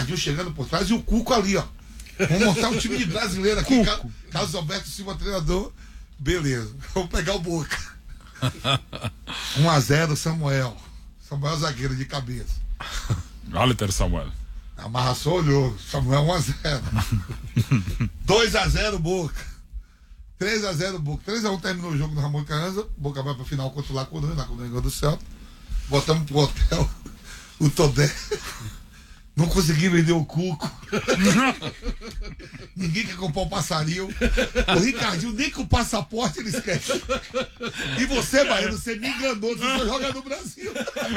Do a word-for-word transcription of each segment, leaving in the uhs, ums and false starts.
Ricardinho chegando por trás e o Cuco ali, ó. Vamos montar um time de brasileiro aqui. Cuco. Carlos Alberto Silva, treinador. Beleza, vamos pegar o Boca. um a zero Samuel. Samuel zagueiro de cabeça. Walter Samuel. A Marração olhou. Samuel um a zero. dois a zero Boca. três a zero Boca. três a um terminou o jogo do Ramon Carranza. Boca vai pra final contra o Lacunha, Lacunha do Celta. Botamos pro hotel o Todé. Não consegui vender o Cuco. Ninguém quer comprar o passarinho. O Ricardinho, nem com o passaporte ele esquece. E você, Baiano, você me enganou. Você só joga no Brasil.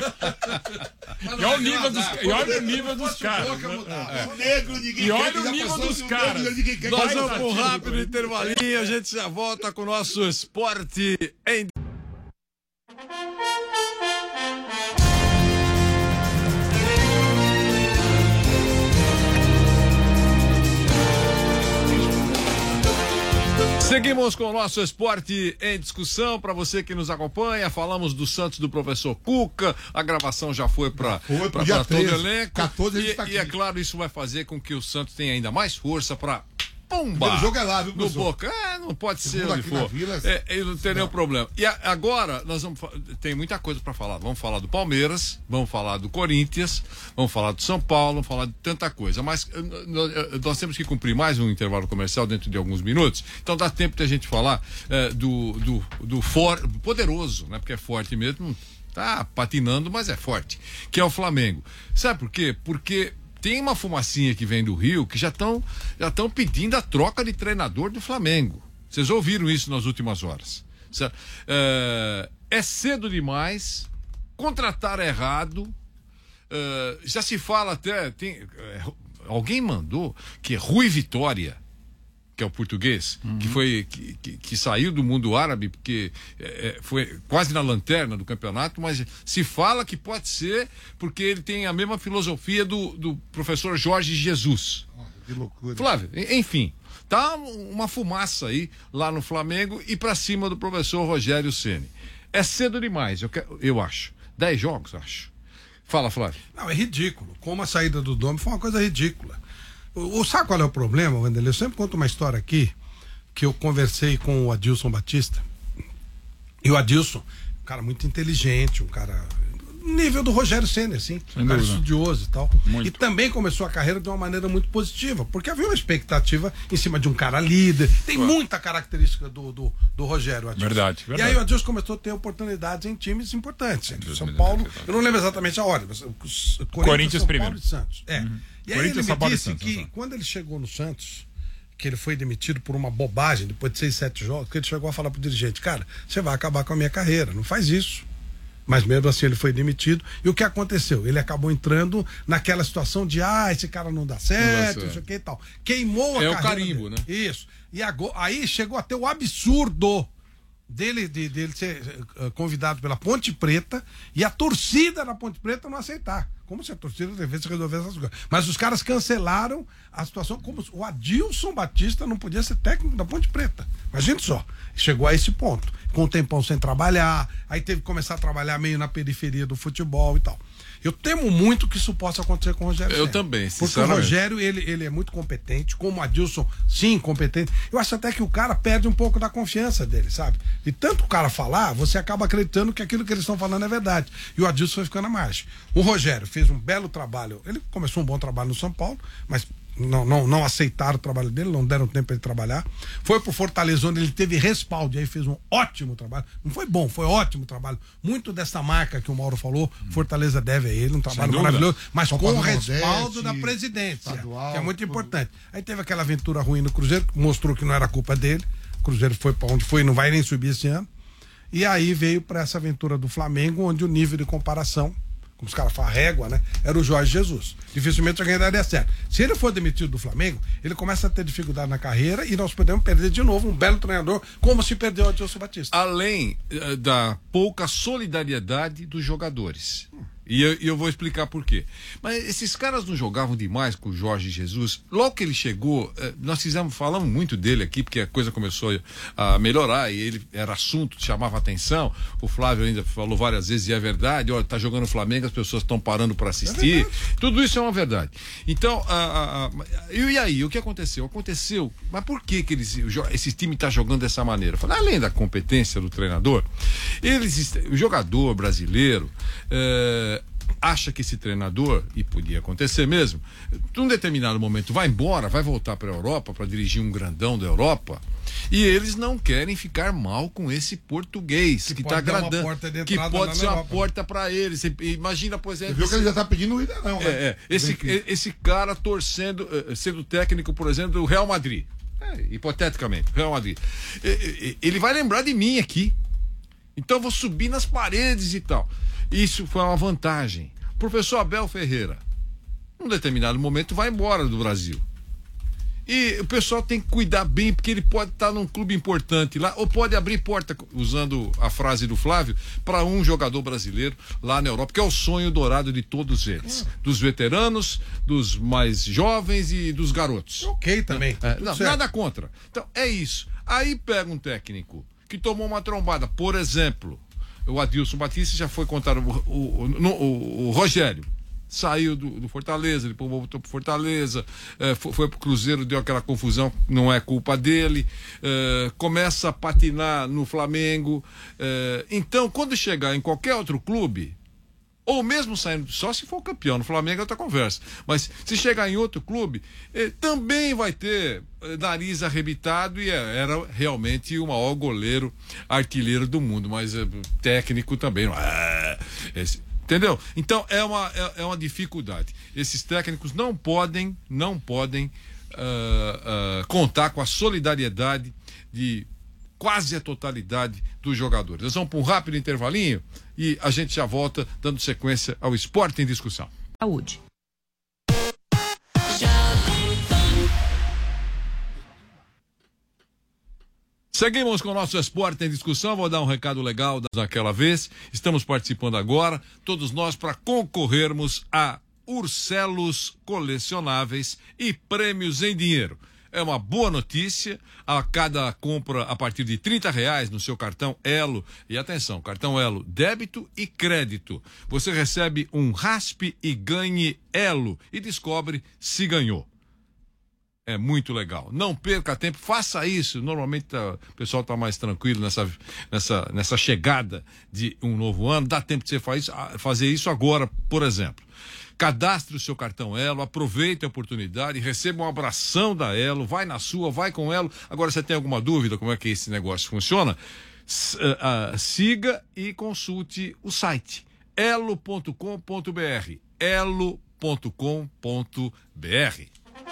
E olha o nível dos, e olha o nível dos caras. Né? O negro, ninguém e quer. olha o nível dos caras. Nós vamos para um rápido intervalinho. A gente já volta com o nosso esporte em. Seguimos com o nosso esporte em discussão. Para você que nos acompanha, falamos do Santos do professor Cuca. A gravação já foi para todo o elenco. quatorze, e, tá e é claro, isso vai fazer com que o Santos tenha ainda mais força para pumba! O jogo é lá, viu, no Boca. É, não pode ser onde for. Vila, é, é, não tem nenhum problema. E a, agora, nós vamos. Tem muita coisa para falar. Vamos falar do Palmeiras, vamos falar do Corinthians, vamos falar do São Paulo, vamos falar de tanta coisa. Mas nós, nós temos que cumprir mais um intervalo comercial dentro de alguns minutos. Então dá tempo de a gente falar é, do, do, do for, poderoso, né? Porque é forte mesmo. Tá patinando, mas é forte. Que é o Flamengo. Sabe por quê? Porque tem uma fumacinha que vem do Rio que já estão já estão pedindo a troca de treinador do Flamengo. Vocês ouviram isso nas últimas horas. É, é cedo demais, contratar errado. É, já se fala até. Tem, é, alguém mandou que Rui Vitória, que é o português, uhum. que foi que, que, que saiu do mundo árabe porque é, foi quase na lanterna do campeonato, mas se fala que pode ser porque ele tem a mesma filosofia do, do professor Jorge Jesus. Que loucura. Flávio, enfim, tá uma fumaça aí lá no Flamengo e pra cima do professor Rogério Ceni. É cedo demais, eu, quero, eu acho. Dez jogos, acho. Fala, Flávio. Não, é ridículo. Como a saída do Dome foi uma coisa ridícula. O, sabe qual é o problema, Wanderlei? Eu sempre conto uma história aqui que eu conversei com o Adilson Batista. E o Adilson, um cara muito inteligente, um cara nível do Rogério Ceni, assim, um cara estudioso e tal. Muito. E também começou a carreira de uma maneira muito positiva, porque havia uma expectativa em cima de um cara líder. Tem Ué. muita característica do, do, do Rogério Adilson. Verdade, verdade. E aí o Adilson começou a ter oportunidades em times importantes. São Paulo, eu não lembro exatamente a ordem, mas Corinthians, Corinthians São primeiro. Paulo e Santos. É. Uhum. E aí ele me disse que quando ele chegou no Santos, que ele foi demitido por uma bobagem, depois de seis, sete jogos, que ele chegou a falar pro dirigente, cara, você vai acabar com a minha carreira, não faz isso. Mas mesmo assim ele foi demitido. E o que aconteceu? Ele acabou entrando naquela situação de, ah, esse cara não dá certo, isso aqui e tal. Queimou a é carreira. É o carimbo, dele. né? Isso. E agora, aí chegou até o absurdo dele, de, dele ser uh, convidado pela Ponte Preta e a torcida da Ponte Preta não aceitar. Como se a torcida devesse resolver essas coisas. Mas os caras cancelaram a situação, como o Adilson Batista não podia ser técnico da Ponte Preta. Imagina só, chegou a esse ponto. Com um tempão sem trabalhar, aí teve que começar a trabalhar meio na periferia do futebol e tal. Eu temo muito que isso possa acontecer com o Rogério Eu Ceni. também, Porque o Rogério, ele, ele é muito competente, como o Adilson, sim, competente. Eu acho até que o cara perde um pouco da confiança dele, sabe? E tanto o cara falar, você acaba acreditando que aquilo que eles estão falando é verdade. E o Adilson foi ficando à margem. O Rogério fez um belo trabalho. Ele começou um bom trabalho no São Paulo, mas não, não, não aceitaram o trabalho dele, não deram tempo para ele trabalhar. Foi pro Fortaleza, onde ele teve respaldo, e aí fez um ótimo trabalho. Não foi bom, foi ótimo trabalho. Muito dessa marca que o Mauro falou, Fortaleza deve a ele, um trabalho maravilhoso, mas com o respaldo da presidência, estadual, que é muito importante. Aí teve aquela aventura ruim no Cruzeiro, que mostrou que não era culpa dele. O Cruzeiro foi para onde foi e não vai nem subir esse ano. E aí veio para essa aventura do Flamengo, onde o nível de comparação, como os caras falam, régua, né? Era o Jorge Jesus. Dificilmente alguém daria certo. Se ele for demitido do Flamengo, ele começa a ter dificuldade na carreira e nós podemos perder de novo um belo treinador, como se perdeu o Adilson Batista. Além uh, da pouca solidariedade dos jogadores. Hum. E eu, eu vou explicar por quê. Mas esses caras não jogavam demais com o Jorge Jesus. Logo que ele chegou, nós fizemos, falamos muito dele aqui, porque a coisa começou a melhorar e ele era assunto, chamava atenção. O Flávio ainda falou várias vezes, e é verdade, olha, tá jogando Flamengo, as pessoas estão parando para assistir. É Tudo isso é uma verdade. Então, a, a, a, e aí, o que aconteceu? Aconteceu, mas por que, que eles, esse time está jogando dessa maneira? Falei, além da competência do treinador, eles, o jogador brasileiro é, acha que esse treinador, e podia acontecer mesmo, num determinado momento vai embora, vai voltar para a Europa para dirigir um grandão da Europa, e eles não querem ficar mal com esse português que está agradando, que pode ser uma porta para eles. Imagina, por exemplo, você viu que ele já está pedindo o Ida, não, né? É, é, esse, esse cara torcendo, sendo técnico, por exemplo, do Real Madrid, é, hipoteticamente, Real Madrid, ele vai lembrar de mim aqui, então eu vou subir nas paredes e tal. Isso foi uma vantagem. Professor Abel Ferreira, num determinado momento, vai embora do Brasil. E o pessoal tem que cuidar bem, porque ele pode estar num clube importante lá, ou pode abrir porta, usando a frase do Flávio, para um jogador brasileiro lá na Europa, que é o sonho dourado de todos eles. Dos veteranos, dos mais jovens e dos garotos. Ok também. É, não, nada contra. Então, é isso. Aí pega um técnico que tomou uma trombada, por exemplo, o Adilson Batista já foi contar, o, o, o, o, o Rogério saiu do, do Fortaleza, depois voltou pro Fortaleza, eh, foi, foi pro Cruzeiro, deu aquela confusão, não é culpa dele, eh, começa a patinar no Flamengo, eh, então quando chegar em qualquer outro clube, ou mesmo saindo, só se for campeão no Flamengo é outra conversa, mas se chegar em outro clube, eh, também vai ter eh, nariz arrebitado, e é, era realmente o maior goleiro artilheiro do mundo, mas eh, técnico também, não é, esse, entendeu? Então é uma, é, é uma dificuldade. Esses técnicos não podem, não podem uh, uh, contar com a solidariedade de quase a totalidade dos jogadores. Nós vamos para um rápido intervalinho e a gente já volta dando sequência ao Esporte em Discussão. Saúde. Seguimos com o nosso Esporte em Discussão. Vou dar um recado legal daquela vez. Estamos participando agora, todos nós, para concorrermos a Urcelos colecionáveis e prêmios em dinheiro. É uma boa notícia. A cada compra a partir de trinta reais no seu cartão Elo, e atenção, cartão Elo débito e crédito, você recebe um Raspe e Ganhe Elo e descobre se ganhou. É muito legal. Não perca tempo, faça isso. Normalmente tá, o pessoal está mais tranquilo nessa, nessa, nessa chegada de um novo ano. Dá tempo de você faz, fazer isso agora, por exemplo. Cadastre o seu cartão Elo, aproveite a oportunidade, receba um abração da Elo, vai na sua, vai com Elo. Agora, você tem alguma dúvida como é que esse negócio funciona? S uh, uh, siga e consulte o site elo ponto com ponto br. elo ponto com ponto br.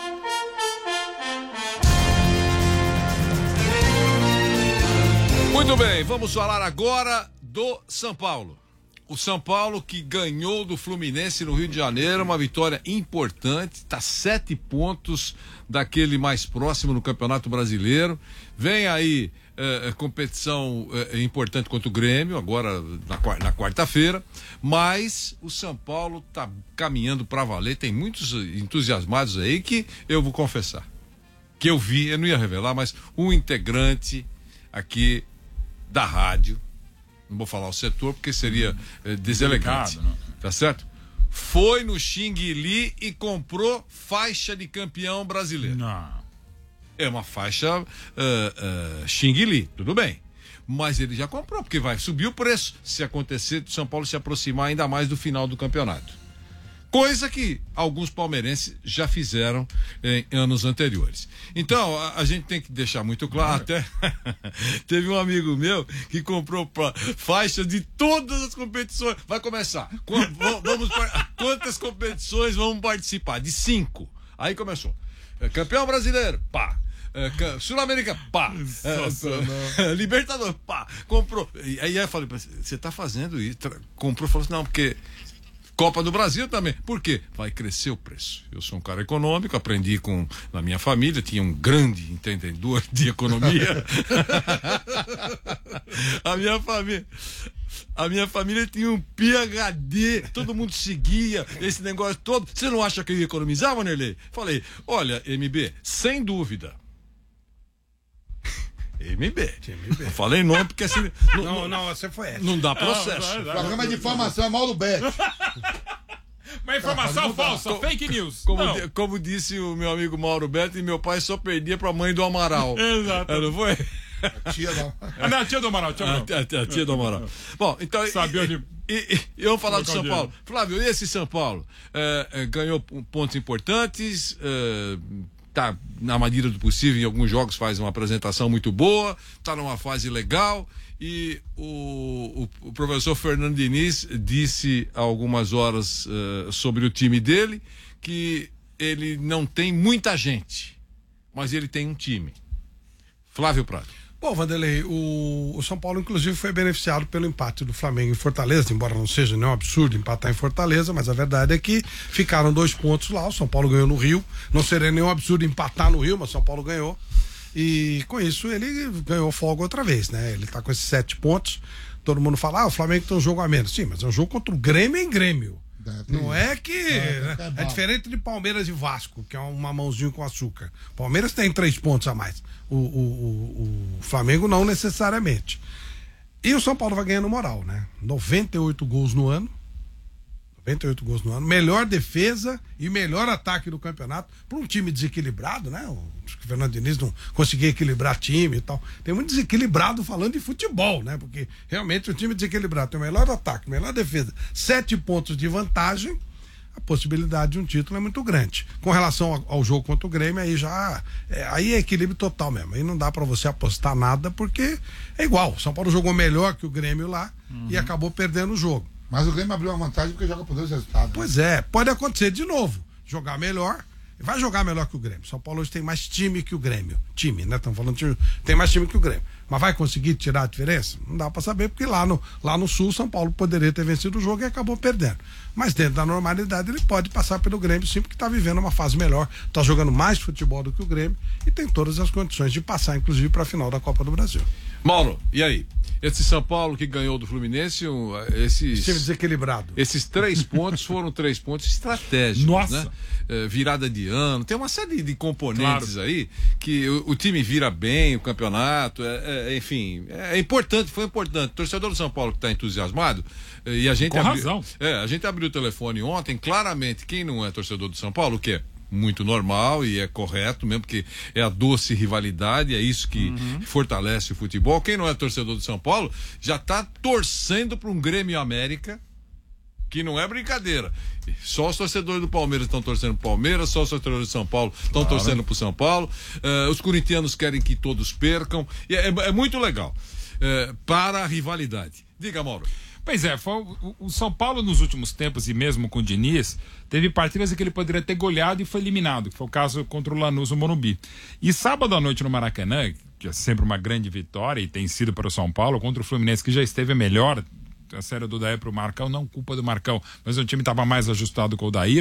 Muito bem, vamos falar agora do São Paulo. O São Paulo que ganhou do Fluminense no Rio de Janeiro, uma vitória importante, está sete pontos daquele mais próximo no Campeonato Brasileiro. Vem aí eh, competição eh, importante contra o Grêmio, agora na, na quarta-feira, mas o São Paulo está caminhando para valer. Tem muitos entusiasmados aí que eu vou confessar, que eu vi, eu não ia revelar, mas um integrante aqui da rádio, não vou falar o setor porque seria eh, deselegante, né? Tá certo? Foi no Xing Lee e comprou faixa de campeão brasileiro. Não. É uma faixa uh, uh, Xing Lee, tudo bem. Mas ele já comprou, porque vai subir o preço se acontecer do São Paulo se aproximar ainda mais do final do campeonato. Coisa que alguns palmeirenses já fizeram em anos anteriores. Então, a, a gente tem que deixar muito claro, até teve um amigo meu que comprou pra, faixa de todas as competições. Vai começar. Qu vamos, quantas competições vamos participar? De cinco. Aí começou. Campeão brasileiro, pá. Sul-América, pá. É, Libertador, pá. Comprou. E aí eu falei, você tá fazendo isso? Comprou, falou assim, não, porque Copa do Brasil também. Por quê? Vai crescer o preço. Eu sou um cara econômico, aprendi com na minha família, tinha um grande entendedor de economia. A minha família. a minha família tinha um P H D, todo mundo seguia esse negócio todo. Você não acha que eu ia economizar, Vanderlei? Falei, olha, M B, sem dúvida. M B. M B. Falei nome porque assim. Não, não, não, você foi essa. Não dá processo. Programa de informação é Mauro Betti. Uma informação falsa, Co- fake news. Como, Não. di- como disse o meu amigo Mauro Beto, e meu pai só perdia pra mãe do Amaral. Exato. É, não foi? Tia não. Ah, não, tia do Amaral, tia do A, Amaral. a- a tia do Amaral. Bom, então. Sabia e, onde- e, e, e eu vou falar do colocar o São dinheiro. Paulo. Flávio, e esse São Paulo? É, é, ganhou pontos importantes, é, tá na medida do possível, em alguns jogos faz uma apresentação muito boa, tá numa fase legal. E o, o, o professor Fernando Diniz disse há algumas horas uh, sobre o time dele que ele não tem muita gente, mas ele tem um time. Flávio Prado. Bom, Vanderlei, o, o São Paulo, inclusive, foi beneficiado pelo empate do Flamengo em Fortaleza, embora não seja nenhum absurdo empatar em Fortaleza, mas a verdade é que ficaram dois pontos lá. O São Paulo ganhou no Rio. Não seria nenhum absurdo empatar no Rio, mas o São Paulo ganhou. E com isso ele ganhou folga outra vez, né? Ele tá com esses sete pontos. Todo mundo fala, ah, o Flamengo tem um jogo a menos. Sim, mas é um jogo contra o Grêmio em Grêmio. Não é que. É, é diferente de Palmeiras e Vasco, que é um mamãozinho com açúcar. Palmeiras tem três pontos a mais. O, o, o, o Flamengo não necessariamente. E o São Paulo vai ganhando moral, né? noventa e oito gols no ano. noventa e oito gols no ano. Melhor defesa e melhor ataque do campeonato. Para um time desequilibrado, né? O Fernando Diniz não conseguia equilibrar time e tal. Tem muito desequilibrado falando de futebol, né? Porque realmente o time desequilibrado tem o melhor ataque, melhor defesa, sete pontos de vantagem. A possibilidade de um título é muito grande. Com relação ao, ao jogo contra o Grêmio, aí já é, aí é equilíbrio total mesmo. Aí não dá para você apostar nada, porque é igual. O São Paulo jogou melhor que o Grêmio lá uhum. e acabou perdendo o jogo. Mas o Grêmio abriu uma vantagem porque joga por dois resultados. Pois é, pode acontecer de novo. Jogar melhor, vai jogar melhor que o Grêmio. São Paulo hoje tem mais time que o Grêmio. Time, né? Estamos falando de time, tem mais time que o Grêmio. Mas vai conseguir tirar a diferença? Não dá para saber, porque lá no, lá no Sul, São Paulo poderia ter vencido o jogo e acabou perdendo. Mas dentro da normalidade, ele pode passar pelo Grêmio, sim, porque está vivendo uma fase melhor, está jogando mais futebol do que o Grêmio e tem todas as condições de passar, inclusive, para a final da Copa do Brasil. Mauro, e aí? Esse São Paulo que ganhou do Fluminense, um, esses, time desequilibrado. Esses três pontos foram três pontos estratégicos. Nossa. Né? É, virada de ano, tem uma série de componentes claro. aí que o, o time vira bem, o campeonato, é, é, enfim, é importante, foi importante. O torcedor do São Paulo que está entusiasmado, e a gente Com abriu, razão. É, a gente abriu o telefone ontem, claramente, quem não é torcedor do São Paulo, o que é muito normal e é correto mesmo, porque é a doce rivalidade, é isso que uhum. fortalece o futebol. Quem não é torcedor do São Paulo já está torcendo para um Grêmio América, que não é brincadeira. Só os torcedores do Palmeiras estão torcendo pro Palmeiras, só os torcedores do São Paulo estão claro. torcendo pro São Paulo. Uh, os corintianos querem que todos percam. E é, é muito legal uh, para a rivalidade. Diga, Mauro. Pois é, foi o, o São Paulo nos últimos tempos, e mesmo com o Diniz, teve partidas em que ele poderia ter goleado e foi eliminado, que foi o caso contra o Lanús no Morumbi. E sábado à noite no Maracanã, que é sempre uma grande vitória e tem sido para o São Paulo, contra o Fluminense, que já esteve melhor, a série do Dair para o Marcão, não culpa do Marcão, mas o time estava mais ajustado com o Dair,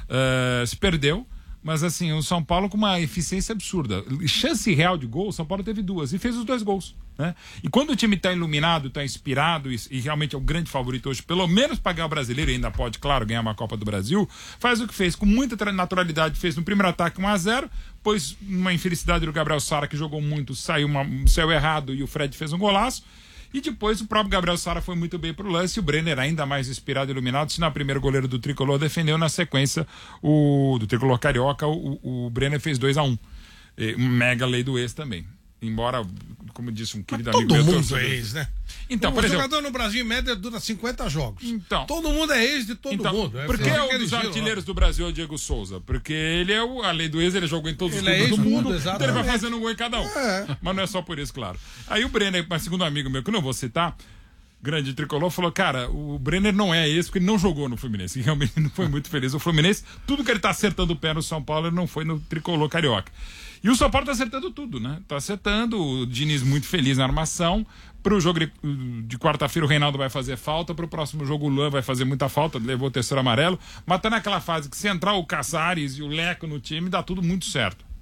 uh, se perdeu. Mas assim, o São Paulo com uma eficiência absurda. Chance real de gol, o São Paulo teve duas e fez os dois gols, né? E quando o time está iluminado, está inspirado e, e realmente é o grande favorito hoje, pelo menos para ganhar o brasileiro, e ainda pode, claro, ganhar uma Copa do Brasil, faz o que fez com muita naturalidade, fez no primeiro ataque um a zero, pois uma infelicidade do Gabriel Sara, que jogou muito, saiu, uma, saiu errado e o Fred fez um golaço. E depois o próprio Gabriel Sara foi muito bem pro lance e o Brenner ainda mais inspirado e iluminado, se na primeira goleiro do Tricolor defendeu, na sequência o do Tricolor Carioca, o, o Brenner fez dois a um. Um mega lei do ex também. Embora, como disse um querido Mas amigo todo meu... mundo é ex, né? Então, um por exemplo, jogador no Brasil, em média, dura cinquenta jogos. Então, todo mundo é ex de todo então, mundo. É por que um dos giro, artilheiros do Brasil é o Diego Souza? Porque ele é o, a lei do ex, ele jogou em todos ele os clubes é do mundo, exatamente. Então ele vai fazendo um gol em cada um. É. Mas não é só por isso, claro. Aí o Brenner, mas segundo um amigo meu, que eu não vou citar, grande tricolor, falou, cara, o Brenner não é esse porque ele não jogou no Fluminense, e realmente não foi muito feliz. O Fluminense, tudo que ele tá acertando o pé no São Paulo, ele não foi no tricolor carioca. E o São Paulo tá acertando tudo, né? Tá acertando, o Diniz muito feliz na armação. Pro jogo de, de quarta-feira o Reinaldo vai fazer falta, pro próximo jogo o Luan vai fazer muita falta, levou o terceiro amarelo, mas tá naquela fase que se entrar o Casares e o Leco no time, dá tudo muito certo.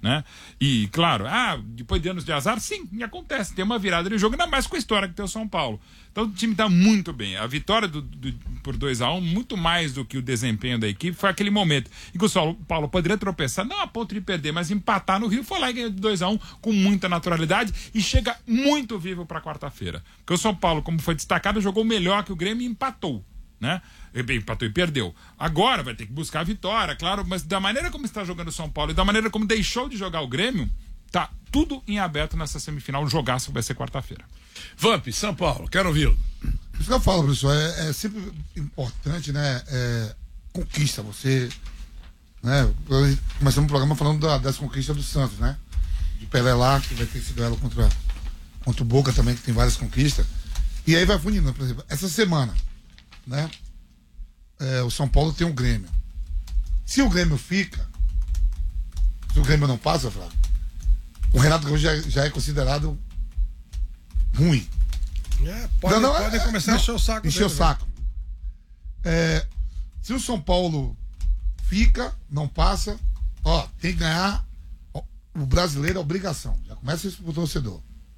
Né? E, claro, ah, depois de anos de azar, sim, acontece, tem uma virada de jogo, ainda mais com a história que tem o São Paulo. Então o time está muito bem. A vitória do, do, por dois a um, muito mais do que o desempenho da equipe, foi aquele momento em que o São Paulo poderia tropeçar, não a ponto de perder, mas empatar no Rio, foi lá e ganhou de dois a um com muita naturalidade e chega muito vivo para quarta-feira. Porque o São Paulo, como foi destacado, jogou melhor que o Grêmio e empatou. Né? Empatou e perdeu. Agora vai ter que buscar a vitória, claro, mas da maneira como está jogando o São Paulo e da maneira como deixou de jogar o Grêmio, tá tudo em aberto nessa semifinal. O jogaço vai ser quarta-feira. Vamp, São Paulo, quero ouvi-lo. Isso que eu falo, professor, é, é sempre importante, né? É, conquista, você. Né? Começamos o programa falando da, das conquistas do Santos, né? De Pelé lá, que vai ter esse duelo contra, contra o Boca também, que tem várias conquistas. E aí vai funindo, por exemplo, essa semana. Né? É, o São Paulo tem um Grêmio. Se o Grêmio fica, se o Grêmio não passa, Flávio, o Renato Gaúcho já, já é considerado ruim. É, pode, não, não, pode é, começar não, a encher o saco. Encher o saco. É, se o São Paulo fica, não passa, ó, tem que ganhar. Ó, o brasileiro é obrigação. Já começa isso pro torcedor.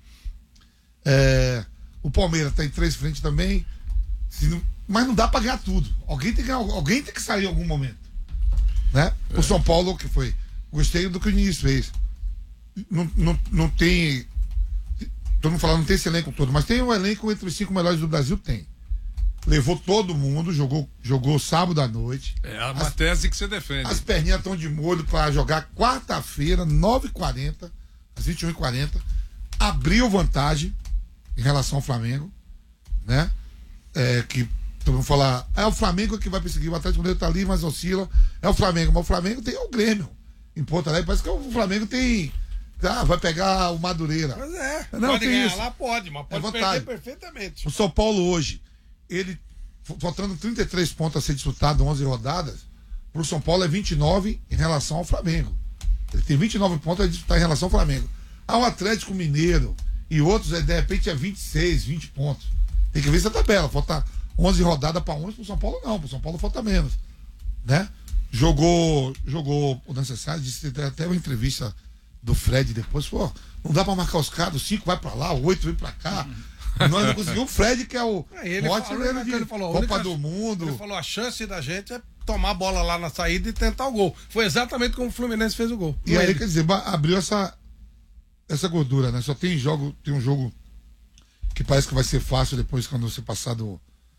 É, o Palmeiras está em três frentes também. Se não, mas não dá para ganhar tudo. Alguém tem que, alguém tem que sair em algum momento. Né? É. O São Paulo, que foi. Gostei do que o Diniz fez. Não, não, não tem. Todo mundo falando, não tem esse elenco todo, mas tem um elenco entre os cinco melhores do Brasil, tem. Levou todo mundo, jogou, jogou sábado à noite. É uma as, tese que você defende. As perninhas estão de molho para jogar quarta-feira, nove e quarenta, às vinte e uma e quarenta. Abriu vantagem em relação ao Flamengo, né? É, que todo mundo fala, é o Flamengo que vai perseguir, o Atlético Mineiro tá ali, mas oscila, é o Flamengo, mas o Flamengo tem o Grêmio em Porto Alegre, parece que o Flamengo tem, ah, vai pegar o Madureira. Mas é, não, pode tem ganhar isso. Lá, pode, mas pode é perder perfeitamente. O São Paulo hoje, ele, faltando trinta e três pontos a ser disputado, onze rodadas, pro São Paulo é vinte e nove em relação ao Flamengo. Ele tem vinte e nove pontos a disputar em relação ao Flamengo. Ao Atlético Mineiro e outros, de repente é vinte e seis, vinte pontos. Tem que ver essa tabela. Falta onze rodadas para onze, pro São Paulo não. Pro São Paulo falta menos. Né? Jogou, jogou o necessário, disse até uma entrevista do Fred depois, pô, não dá para marcar os caras, os cinco vai para lá, o oito vem para cá. Nós não conseguimos. O Fred, que é o ele ótimo falou, de ele falou, Copa única, do Mundo. Ele falou, a chance da gente é tomar a bola lá na saída e tentar o gol. Foi exatamente como o Fluminense fez o gol. E aí, ele. Quer dizer, abriu essa, essa gordura, né? Só tem jogo, tem um jogo que parece que vai ser fácil depois quando você passar do.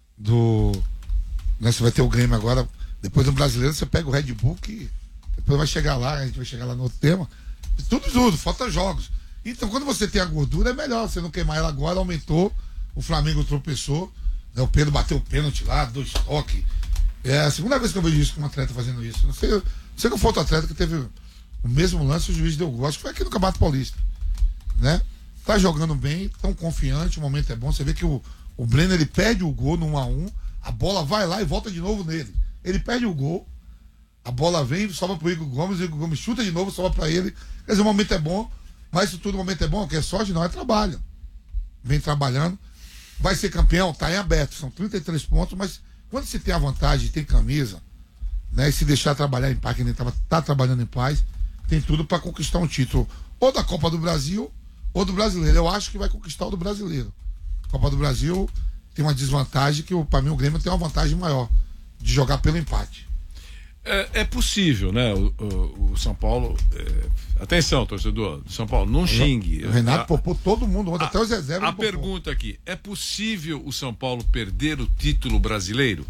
do né, você vai ter o Grêmio agora. Depois do brasileiro, você pega o Red Bull, que depois vai chegar lá, a gente vai chegar lá no outro tema. Tudo, tudo, falta jogos. Então, quando você tem a gordura, é melhor você não queimar ela agora. Aumentou, o Flamengo tropeçou, né, o Pedro bateu o pênalti lá, dois toques. É a segunda vez que eu vejo isso com um atleta fazendo isso. Não sei, não sei qual foi outro atleta que teve o mesmo lance, o juiz deu gol. Acho que foi aqui no Campeonato Paulista. Né? Tá jogando bem, tão confiante, o momento é bom. Você vê que o, o Brenner, ele perde o gol no um a um, a bola vai lá e volta de novo nele. Ele perde o gol, a bola vem, sobra pro Igor Gomes, o Igor Gomes chuta de novo, sobra pra ele. Quer dizer, o momento é bom, mas isso tudo, o momento é bom, que é sorte, não é trabalho. Vem trabalhando, vai ser campeão, tá em aberto, são trinta e três pontos, mas quando você tem a vantagem, tem camisa, né, e se deixar trabalhar em paz, que nem tava, tá trabalhando em paz, tem tudo para conquistar um título, ou da Copa do Brasil, ou do Brasileiro. Eu acho que vai conquistar o do Brasileiro. A Copa do Brasil tem uma desvantagem que, para mim, o Grêmio tem uma vantagem maior de jogar pelo empate. É, é possível, né? O, o, o São Paulo. É... Atenção, torcedor do São Paulo, não xingue. O Renato a, popou todo mundo ontem, a, até os reservas. A pergunta aqui: é possível o São Paulo perder o título brasileiro?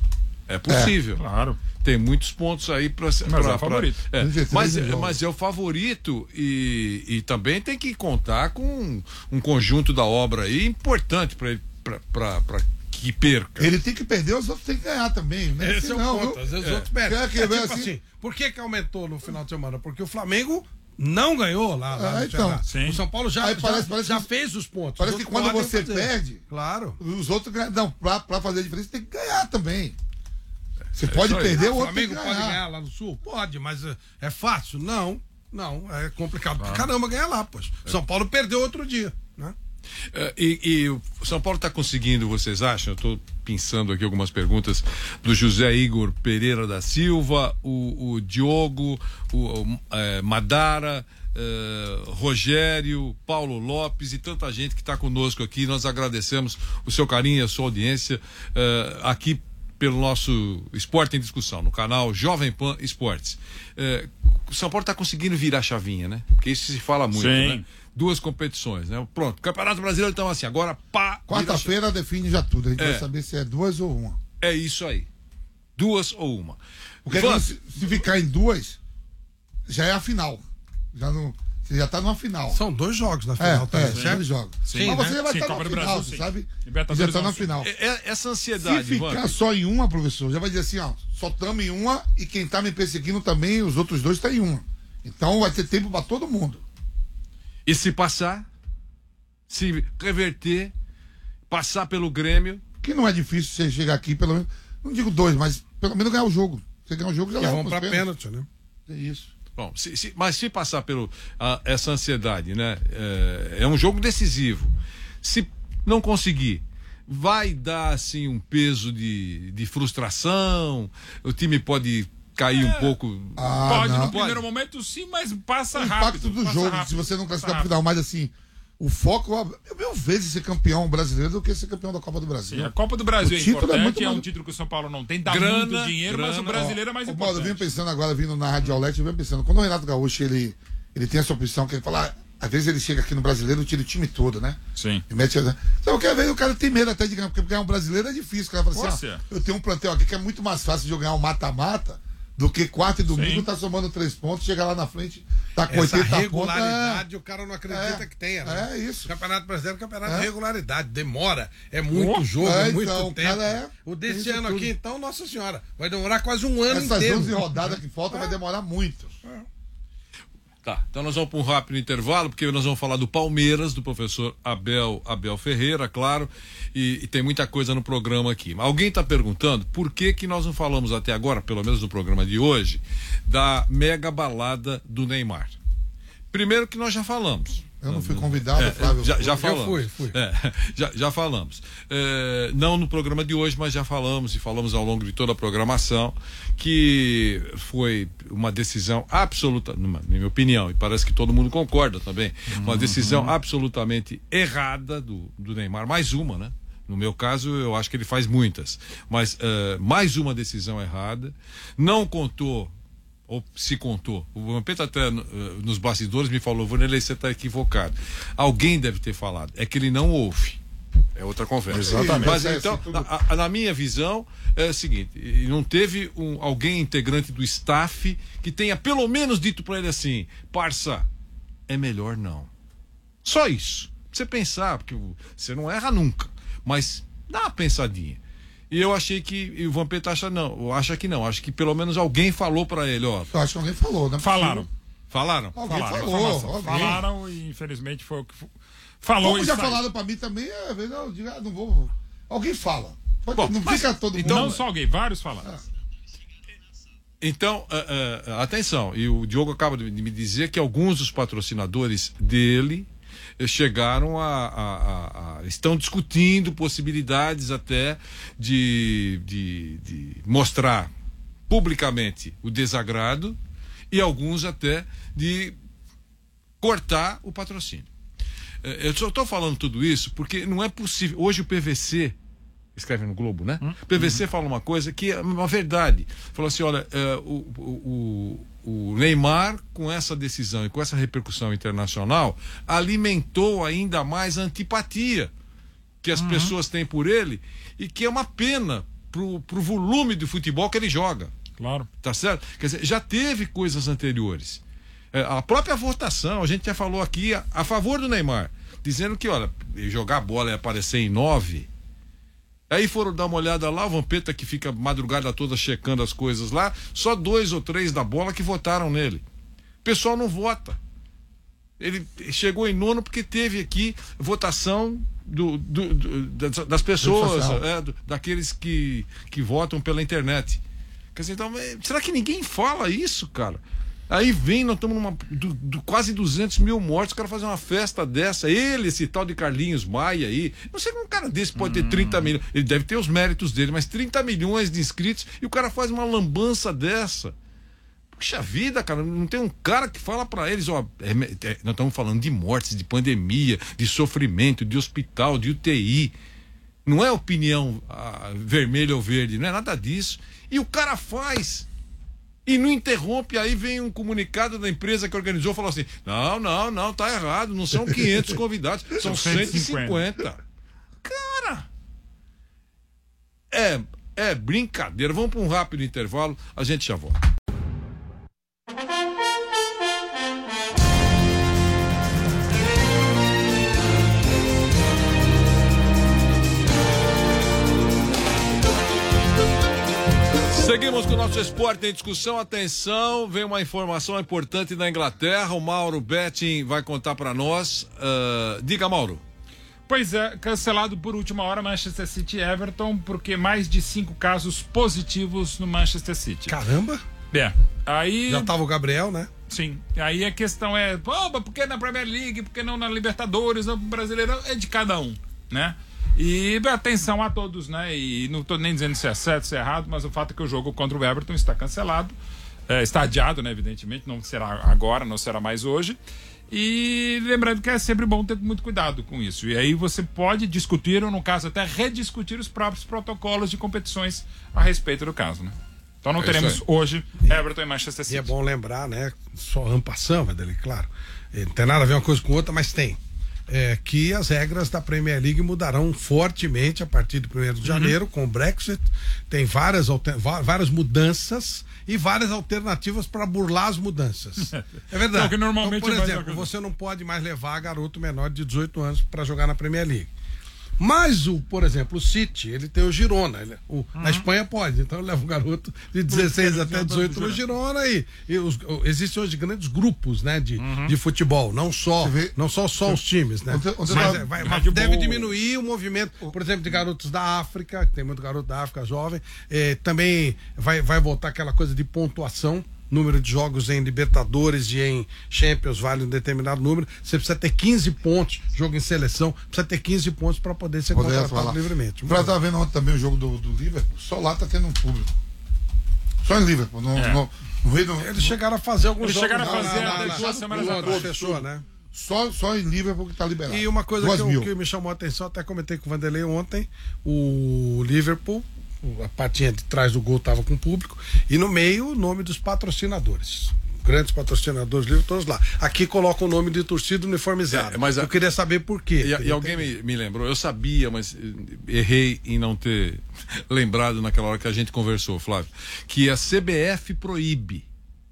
É possível. É, claro. Tem muitos pontos aí para mas, pra, é o favorito. Pra, é, mas, mas é o favorito e, e também tem que contar com um conjunto da obra aí importante para ele para que perca. Ele tem que perder, os outros têm que ganhar também. Né? Esse é o não, ponto. Às vezes os é. outros perdem. É, que, é, tipo assim, assim, por que que aumentou no final de semana? Porque o Flamengo não ganhou lá, lá ah, no então, O São Paulo já, aí parece, já, parece já que, fez os pontos. Parece os que quando você fazer. perde, claro, os outros ganham. Não, pra, pra fazer a diferença tem que ganhar também. Você é pode perder, o o outro tem que Flamengo ganhar. pode ganhar lá no Sul? Pode, mas é, é fácil? Não, não, é complicado. Ah. Caramba, ganhar lá, pois. É. São Paulo perdeu outro dia, né? Uh, e, e o São Paulo está conseguindo, vocês acham? Eu estou pensando aqui algumas perguntas do José Igor Pereira da Silva, o, o Diogo, o, o é, Madara, é, Rogério, Paulo Lopes e tanta gente que está conosco aqui. Nós agradecemos o seu carinho e a sua audiência é, aqui pelo nosso Esporte em Discussão, no canal Jovem Pan Esportes. É, o São Paulo está conseguindo virar a chavinha, né? Porque isso se fala muito, Sim. né? Duas competições, né? Pronto, Campeonato Brasileiro então assim, agora pá. Quarta-feira a... define já tudo, a gente é. vai saber se é duas ou uma. É isso aí. Duas ou uma. Porque Vamos... se, se ficar em duas, já é a final. Já não, você já tá numa final. São dois jogos na final, é, também, é, certo? Dois jogos. Sim, mas você né? já vai sim, estar Copa na do final, Brasil, você sabe? Libertadores Já tá na não, final. É, é, essa ansiedade, se ficar Ivan, só em uma, professor, já vai dizer assim, ó, só estamos em uma e quem tá me perseguindo também, os outros dois tá em uma. Então vai ter tempo para todo mundo. E se passar, se reverter, passar pelo Grêmio. Que não é difícil você chegar aqui, pelo menos, não digo dois, mas pelo menos ganhar o jogo. Você ganhar o jogo já E leva vão pros pra pênaltis. pênalti, né? É isso. Bom, se, se, mas se passar pelo a, essa ansiedade, né? É, é um jogo decisivo. Se não conseguir, vai dar assim um peso de, de frustração. O time pode cair é. um pouco. Ah, pode não. no pode. primeiro momento sim, mas passa o rápido. impacto do passa jogo, rápido, se você não classificar passa pro final, mas assim, o foco é mil vezes ser campeão brasileiro do que ser campeão da Copa do Brasil. Sim, a Copa do Brasil O é título é importante, muito é, um mais- título que o São Paulo não tem, dá Grana, muito dinheiro, mas o grana. brasileiro é mais Ô, Paulo, eu venho importante. pensando agora, vindo na Rádio Aulete, eu venho pensando, quando o Renato Gaúcho, ele, ele tem essa opção, que ele fala, ah, às vezes ele chega aqui no brasileiro e tira o time todo, né? Sim. E mete. Então, quer ver, o cara tem medo até de ganhar, porque ganhar um brasileiro é difícil. O cara fala assim, Nossa. ó, eu tenho um plantel aqui que é muito mais fácil de eu ganhar um mata-mata do que quarta e domingo Sim. tá somando três pontos, chega lá na frente, tá com Essa oitenta regularidade pontos. o cara não acredita é, que tenha, né? é isso. Campeonato Brasileiro é campeonato É. de regularidade, demora, é muito Oh, jogo, é, é muito então, tempo. cara, é- o tem desse isso ano tudo. aqui, então, nossa senhora, vai demorar quase um ano Essas inteiro. onze rodadas que faltam vai demorar muito. Tá, então nós vamos para um rápido intervalo, porque nós vamos falar do Palmeiras, do professor Abel, Abel Ferreira, claro, e, e tem muita coisa no programa aqui. Alguém está perguntando por que que nós não falamos até agora, pelo menos no programa de hoje, da mega balada do Neymar. Primeiro que nós já falamos. Eu não fui convidado, É, Flávio. já, já Eu falamos. fui, fui. É, já, já falamos. É, não no programa de hoje, mas já falamos e falamos ao longo de toda a programação que foi uma decisão absoluta, numa, na minha opinião, e parece que todo mundo concorda também, uma decisão absolutamente errada do, do Neymar. Mais uma, né? No meu caso, eu acho que ele faz muitas. Mas uh, mais uma decisão errada. Não contou, ou se contou. O Vampeta até uh, nos bastidores me falou, Vanderlei, você está equivocado. Alguém deve ter falado. É que ele não ouve. É outra conversa. Exatamente. Mas É, então, tudo- na, a- na minha visão, é o seguinte: e não teve um, alguém integrante do staff que tenha pelo menos dito para ele assim, parça, é melhor não. Só isso. Pra você pensar, porque você não erra nunca. Mas dá uma pensadinha. E eu achei que e o Vampeta acha não, acha que não, acho que pelo menos alguém falou para ele, ó. Eu acho que alguém falou, né? Falaram. Falaram? Alguém Falaram, falou. informação. Alguém. Falaram e infelizmente foi o que. Falou Como e já saiu. falaram pra mim também, às vezes eu digo, ah, não vou. Alguém fala. Pode- Bom, não mas- fica todo mundo. então- Não só alguém, vários falaram. Então, uh, uh, atenção, e o Diogo acaba de me dizer que alguns dos patrocinadores dele eh, chegaram a, a- a- a- estão discutindo possibilidades até de, de, de mostrar publicamente o desagrado e alguns até de cortar o patrocínio. Eh, Eu só estou falando tudo isso porque não é possível. Hoje o P V C escreve no Globo, né? O P V C fala uma coisa que é uma verdade. Falou assim, olha, eh, o, o, o Neymar, com essa decisão e com essa repercussão internacional, alimentou ainda mais a antipatia que as pessoas têm por ele e que é uma pena pro, pro volume do futebol que ele joga. Claro. Tá certo? Quer dizer, já teve coisas anteriores. É, a própria votação, a gente já falou aqui a, a favor do Neymar, dizendo que, olha, jogar bola e aparecer em nove. Aí foram dar uma olhada lá, o Vampeta que fica madrugada toda checando as coisas lá, só dois ou três da bola que votaram nele. O pessoal não vota. Ele chegou em nono porque teve aqui votação do, do, do, das, das pessoas, é, do, daqueles que, que votam pela internet. Quer dizer, então, será que ninguém fala isso, cara? Aí vem, nós estamos numa do, do, quase duzentos mil mortos, o cara fazer uma festa dessa, ele, esse tal de Carlinhos Maia aí, não sei como um cara desse pode ter trinta milhões, ele deve ter os méritos dele, mas trinta milhões de inscritos e o cara faz uma lambança dessa. Puxa vida, cara, não tem um cara que fala pra eles, ó, é, é, nós estamos falando de mortes, de pandemia, de sofrimento, de hospital, de U T I. Não é opinião ah, vermelha ou verde, não é nada disso. E o cara faz. E não interrompe, aí vem um comunicado da empresa que organizou e falou assim: não, não, não, tá errado, não são quinhentos convidados, são cento e cinquenta. Cara, é, é brincadeira. Vamos para um rápido intervalo, a gente já volta. Seguimos com o nosso esporte em discussão. Atenção, vem uma informação importante da Inglaterra. O Mauro Betting vai contar para nós. Uh, diga, Mauro. Pois é, cancelado por última hora Manchester City e Everton, porque mais de cinco casos positivos no Manchester City. Caramba! É. Aí... Já tava o Gabriel, né? Sim. Aí a questão é, pô, mas por que na Premier League? Por que não na Libertadores? No Brasileirão? É de cada um, né? E atenção a todos, né? E não estou nem dizendo se é certo, se é errado, mas o fato é que o jogo contra o Everton está cancelado, é, está adiado, né? Evidentemente, não será agora, não será mais hoje. E lembrando que é sempre bom ter muito cuidado com isso. E aí você pode discutir, ou no caso até rediscutir os próprios protocolos de competições a respeito do caso, né? Então não é teremos hoje Everton e Manchester City. E é bom lembrar, né? Só ampassando, dele, claro. Não tem nada a ver uma coisa com outra, mas tem. É, que as regras da Premier League mudarão fortemente a partir do primeiro de janeiro, uhum. com o Brexit. Tem várias, várias mudanças e várias alternativas para burlar as mudanças. É verdade. Então, que normalmente então, por exemplo, você não pode mais levar garoto menor de dezoito anos para jogar na Premier League. Mas, o, por exemplo, o City, ele tem o Girona. Ele, o, uhum. Na Espanha pode, então leva um garoto de dezesseis até dezoito no Girona e, e os, existem hoje grandes grupos, né, de, uhum. de futebol, não só, não só, só os times, né? Onde, onde mas, tá, vai, mas deve diminuir o movimento, por exemplo, de garotos da África, tem muito garoto da África jovem, eh, também vai, vai voltar aquela coisa de pontuação. Número de jogos em Libertadores e em Champions vale um determinado número. Você precisa ter quinze pontos, jogo em seleção, precisa ter quinze pontos para poder ser Poder contratado falar. livremente. Pra estar vendo ontem também o jogo do, do Liverpool, só lá tá tendo um público. Só em Liverpool. No, é. no, no, no, no, Eles chegaram a fazer alguns Eles jogos. chegaram a fazer na, na, até duas semanas atrás. Fechou, né? Só, só em Liverpool que tá liberado. E uma coisa que, eu, que me chamou a atenção, até comentei com o Vanderlei ontem, o Liverpool, a partinha de trás do gol estava com o público, e no meio o nome dos patrocinadores. Grandes patrocinadores livres, todos lá. Aqui coloca o nome de torcida uniformizada. É, mas a... Eu queria saber por quê. E, e alguém me, me lembrou, eu sabia, mas errei em não ter lembrado naquela hora que a gente conversou, Flávio, que a C B F proíbe.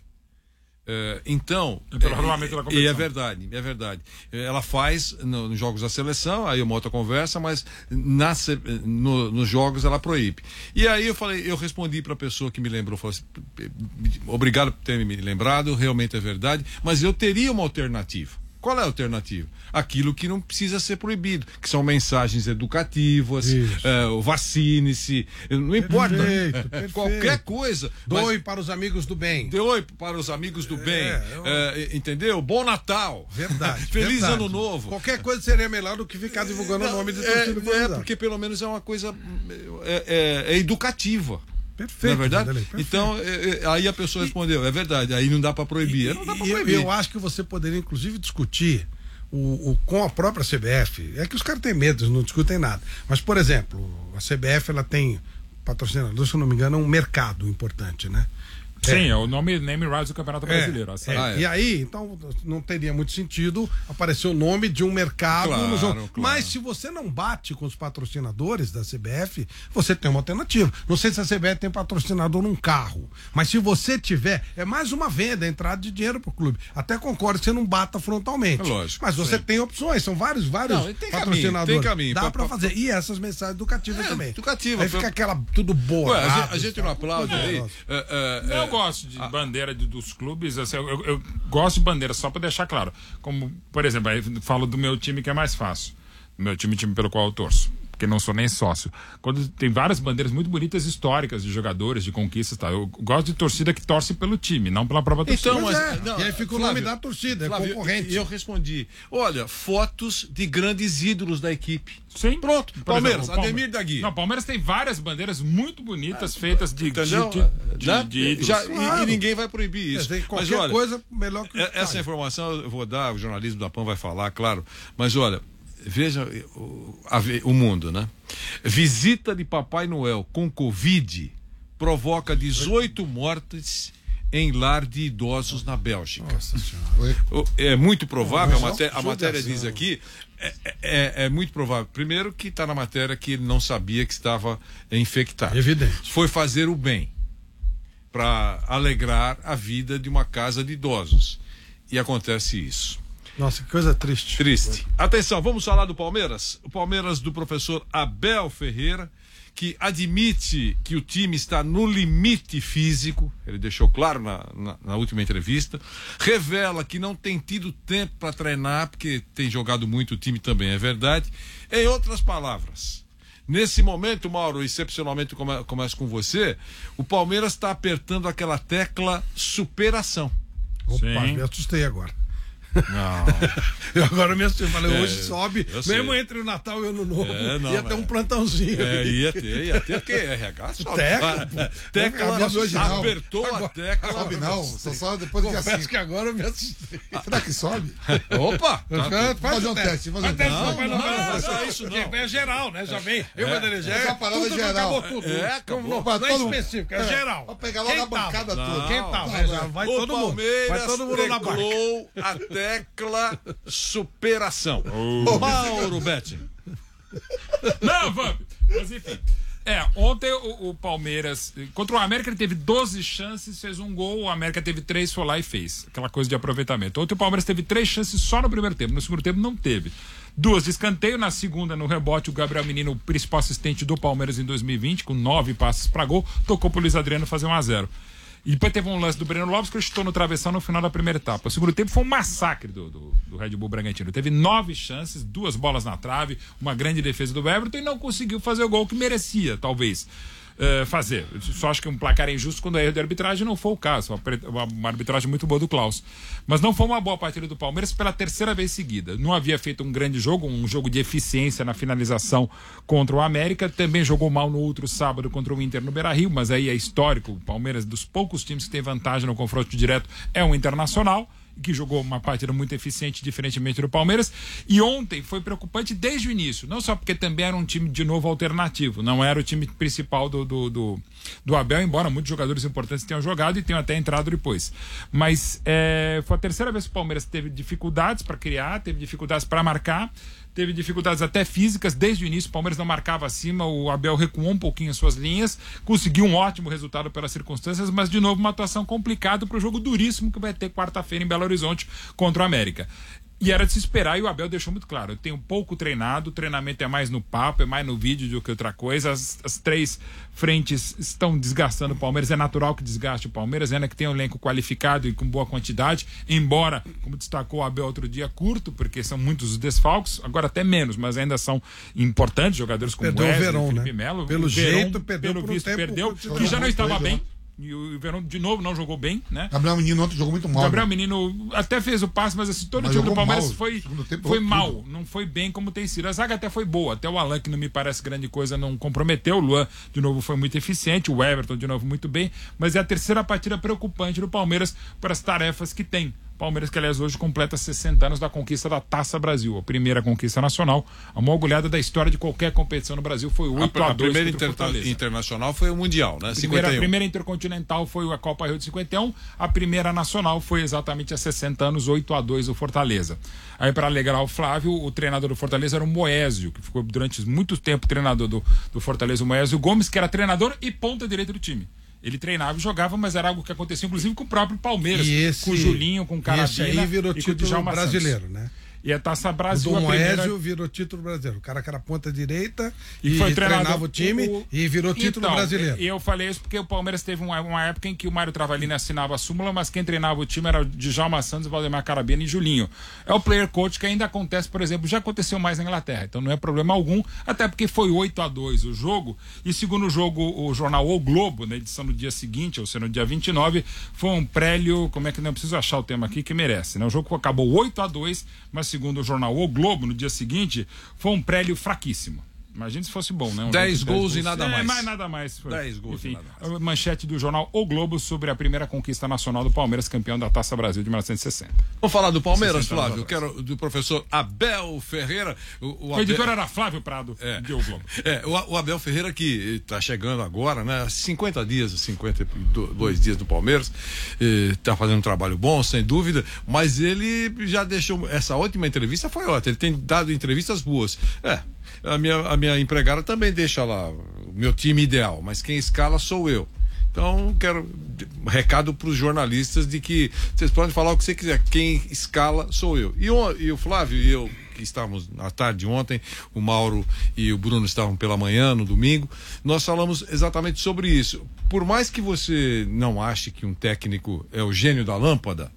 Uh, então, pelo regulamento da competição. E é verdade, é verdade. Ela faz no, nos jogos da seleção, aí uma outra conversa, mas na, no, nos jogos ela proíbe. E aí eu falei, eu respondi para a pessoa que me lembrou, falei assim, obrigado por ter me lembrado, realmente é verdade, mas eu teria uma alternativa. Qual é a alternativa? Aquilo que não precisa ser proibido, que são mensagens educativas, uh, vacine-se, não importa, perfeito, perfeito. Qualquer coisa. Doe mas... para os amigos do bem. Doe para os amigos do bem, é, eu... uh, entendeu? Bom Natal. Verdade. Feliz verdade. Ano Novo. Qualquer coisa seria melhor do que ficar divulgando não, o nome de torcida. É, é, porque pelo menos é uma coisa é, é, é educativa. Perfeito. Não é verdade? Perfeito. Então, é, é, aí a pessoa respondeu, é verdade, aí não dá para proibir. E, não dá pra e proibir. Eu, eu acho que você poderia, inclusive, discutir o, o, com a própria C B F. É que os caras têm medo, eles não discutem nada. Mas, por exemplo, a C B F ela tem patrocinador, se eu não me engano, é um mercado importante, né? Sim, é o nome Name Rights do Campeonato Brasileiro. É, é. Ah, é. E aí, então, não teria muito sentido aparecer o nome de um mercado claro, no jogo. Claro. Mas se você não bate com os patrocinadores da C B F, você tem uma alternativa. Não sei se a C B F tem patrocinador num carro, mas se você tiver, é mais uma venda, entrada de dinheiro pro clube. Até concordo que você não bata frontalmente. É lógico. Mas você sim. tem opções, são vários, vários não, tem patrocinadores. Caminho, tem caminho. Dá pra, pra pra fazer. E essas mensagens educativas é, também. Educativa. Aí fica aquela tudo boa. Ué, a, gente, a gente não aplaude aí. É, é, é, eu gosto de a... bandeira de, dos clubes, assim, eu, eu, eu gosto de bandeira, só para deixar claro. Como, por exemplo, aí falo do meu time que é mais fácil. Do meu time, time pelo qual eu torço. porque não sou nem sócio. Quando tem várias bandeiras muito bonitas, históricas, de jogadores, de conquistas, tá? Eu gosto de torcida que torce pelo time, não pela própria torcida. Então, mas, é, não, e aí fica o nome da torcida, Flávio, é concorrente. E eu respondi, olha, fotos de grandes ídolos da equipe. Sim. Pronto, Por Palmeiras, exemplo, Ademir da Guia. Não, Palmeiras tem várias bandeiras muito bonitas feitas de, de, Entendeu? de, de, Né? de ídolos. Já, Claro. e, e ninguém vai proibir isso. Quer dizer, Mas qualquer olha, coisa melhor que o é- essa informação eu vou dar, o jornalismo da P A N vai falar, claro. Mas olha, veja o, a- o mundo, né? Visita de Papai Noel com Covid provoca dezoito mortes em lar de idosos na Bélgica. Nossa Senhora. O- É muito provável, a, Não, maté- a matéria judiação. diz aqui, é, é- é muito provável. Primeiro que está na matéria que ele não sabia que estava infectado. Evidente. Foi fazer o bem para alegrar a vida de uma casa de idosos. E acontece isso. Nossa, que coisa triste. Triste. Atenção, vamos falar do Palmeiras? O Palmeiras do professor Abel Ferreira, que admite que o time está no limite físico, ele deixou claro na, na, na última entrevista, revela que não tem tido tempo para treinar, porque tem jogado muito o time também, é verdade. Em outras palavras, nesse momento, Mauro, excepcionalmente come, começo com você, o Palmeiras está apertando aquela tecla superação. Opa, Sim. me assustei agora. Não. Eu agora me assustei. Falei, É, hoje sobe, eu sei. mesmo entre o Natal e o Ano Novo, É, não, ia ter mas- um plantãozinho. É, ali. ia ter, ia ter, porque R H sobe. Tecla, pô. Ah, tecla, Não, hoje não. apertou a Agora- tecla. Sobe não, só sobe depois do dia Confesso cinco. que agora eu me assustei. Será que sobe? Opa! Tá, Faz fazer o um teste, fazer um Faz teste. Não, Não, não, não, não, não, só isso não. Porque É geral, né? Já vem. Eu, Vanderlei, Essa parada tudo geral. acabou tudo. É, Não, acabou. não, Pra não é todo mundo. específico, é É, geral. pra pegar logo Quem a bancada tava? toda. Quem Não, tava? não, É, já não. vai o todo mundo. Vai Palmeiras todo mundo na barca. teclou a tecla superação. Mauro Betti. Não, vamos. Mas enfim. É, ontem o, o Palmeiras, contra o América, ele teve doze chances, fez um gol, o América teve três, foi lá e fez. Aquela coisa de aproveitamento. Ontem o Palmeiras teve três chances só no primeiro tempo, no segundo tempo não teve. Duas de escanteio, na segunda, no rebote, o Gabriel Menino, o principal assistente do Palmeiras em dois mil e vinte, com nove passes para gol, tocou pro Luiz Adriano fazer um a zero. E depois teve um lance do Breno Lopes que ele chutou no travessão no final da primeira etapa. O segundo tempo foi um massacre do, do, do Red Bull Bragantino. Teve nove chances, duas bolas na trave, uma grande defesa do Everton e não conseguiu fazer o gol que merecia, talvez, uh, fazer. Eu só acho que um placar é injusto quando é erro de arbitragem, não foi o caso. Uma, uma arbitragem muito boa do Klaus. Mas não foi uma boa partida do Palmeiras pela terceira vez seguida. Não havia feito um grande jogo, um jogo de eficiência na finalização contra o América. Também jogou mal no outro sábado contra o Inter no Beira-Rio, mas aí é histórico. O Palmeiras, dos poucos times que tem vantagem no confronto direto, é um Internacional, que jogou uma partida muito eficiente, diferentemente do Palmeiras. E ontem foi preocupante desde o início. Não só porque também era um time, de novo, alternativo. Não era o time principal do, do, do, do Abel, embora muitos jogadores importantes tenham jogado e tenham até entrado depois. Mas é, foi a terceira vez que o Palmeiras teve dificuldades para criar, teve dificuldades para marcar, teve dificuldades até físicas desde o início. O Palmeiras não marcava acima, o Abel recuou um pouquinho as suas linhas, conseguiu um ótimo resultado pelas circunstâncias, mas de novo uma atuação complicada para o jogo duríssimo que vai ter quarta-feira em Belo Horizonte contra o América. E era de se esperar, e o Abel deixou muito claro: eu tenho pouco treinado, o treinamento é mais no papo, é mais no vídeo do que outra coisa. As, as três frentes estão desgastando o Palmeiras, é natural que desgaste o Palmeiras, ainda que tenha um elenco qualificado e com boa quantidade, embora, como destacou o Abel outro dia, curto, porque são muitos os desfalques, agora até menos, mas ainda são importantes jogadores como Perdeu o Wesley, Verón, Felipe né? Melo. Pelo o Verón, jeito, perdeu pelo por um visto, tempo, perdeu, continuou e já não muito estava doido, bem. né? E o Verón, de novo, não jogou bem, né? Gabriel Menino ontem jogou muito mal. Gabriel né? Menino até fez o passe, mas assim, todo Mas o time do jogou Palmeiras mal. foi, Segundo tempo, foi jogou mal, tudo. não foi bem como tem sido. A zaga até foi boa, até o Alan, que não me parece grande coisa, não comprometeu. O Luan, de novo, foi muito eficiente. O Everton, de novo, muito bem. Mas é a terceira partida preocupante do Palmeiras para as tarefas que tem. Palmeiras, que aliás hoje completa sessenta anos da conquista da Taça Brasil, a primeira conquista nacional, a maior orgulhada da história de qualquer competição no Brasil foi oito a dois. A primeira contra o inter, Fortaleza. internacional foi o Mundial, né? A primeira, cinquenta e um. a primeira intercontinental foi a Copa Rio de cinquenta e um, a primeira nacional foi exatamente há sessenta anos, oito a dois o Fortaleza. Aí, para alegrar o Flávio, o treinador do Fortaleza era o Moésio, que ficou durante muito tempo treinador do, do Fortaleza, o Moésio Gomes, que era treinador e ponta direita do time. Ele treinava e jogava, mas era algo que acontecia inclusive com o próprio Palmeiras, E esse, com o Julinho, com o Carabina esse aí virou e com o título Djalma brasileiro, Santos. né? E a Taça Brasil, o Dom a primeira... Moésio virou título brasileiro. O cara que era ponta direita e, e foi treinava o time o... e virou título então, brasileiro. E eu falei isso porque o Palmeiras teve uma, uma época em que o Mário Travalini assinava a súmula, mas quem treinava o time era o Djalma Santos, Valdemar Carabina e Julinho. É o player coach que ainda acontece, por exemplo, já aconteceu mais na Inglaterra, então não é problema algum, até porque foi oito a dois o jogo, e segundo o jogo, o jornal O Globo, na edição no dia seguinte, ou seja, no dia vinte e nove, foi um prélio, como é que não preciso achar o tema aqui, que merece, né? O jogo acabou oito a dois, mas segundo o jornal O Globo, no dia seguinte, foi um prélio fraquíssimo. Imagina se fosse bom, né? Um dez gols e nada é, mais. mais nada mais. dez gols Enfim, e nada mais. a manchete do jornal O Globo sobre a primeira conquista nacional do Palmeiras, campeão da Taça Brasil de mil novecentos e sessenta. Vamos falar do Palmeiras, Flávio? Eu quero do professor Abel Ferreira. O, o, o Abel... editor era Flávio Prado, é. de O Globo. É, o, o Abel Ferreira que está chegando agora, né? cinquenta dias, cinquenta e dois dias do Palmeiras, está fazendo um trabalho bom, sem dúvida, mas ele já deixou, essa última entrevista foi ótima, ele tem dado entrevistas boas. É, a minha, a minha empregada também deixa lá o meu time ideal, mas quem escala sou eu. Então, quero um recado para os jornalistas de que vocês podem falar o que você quiser, quem escala sou eu. E, o, e o Flávio e eu, que estávamos na tarde de ontem, o Mauro e o Bruno estavam pela manhã, no domingo, nós falamos exatamente sobre isso. Por mais que você não ache que um técnico é o gênio da lâmpada,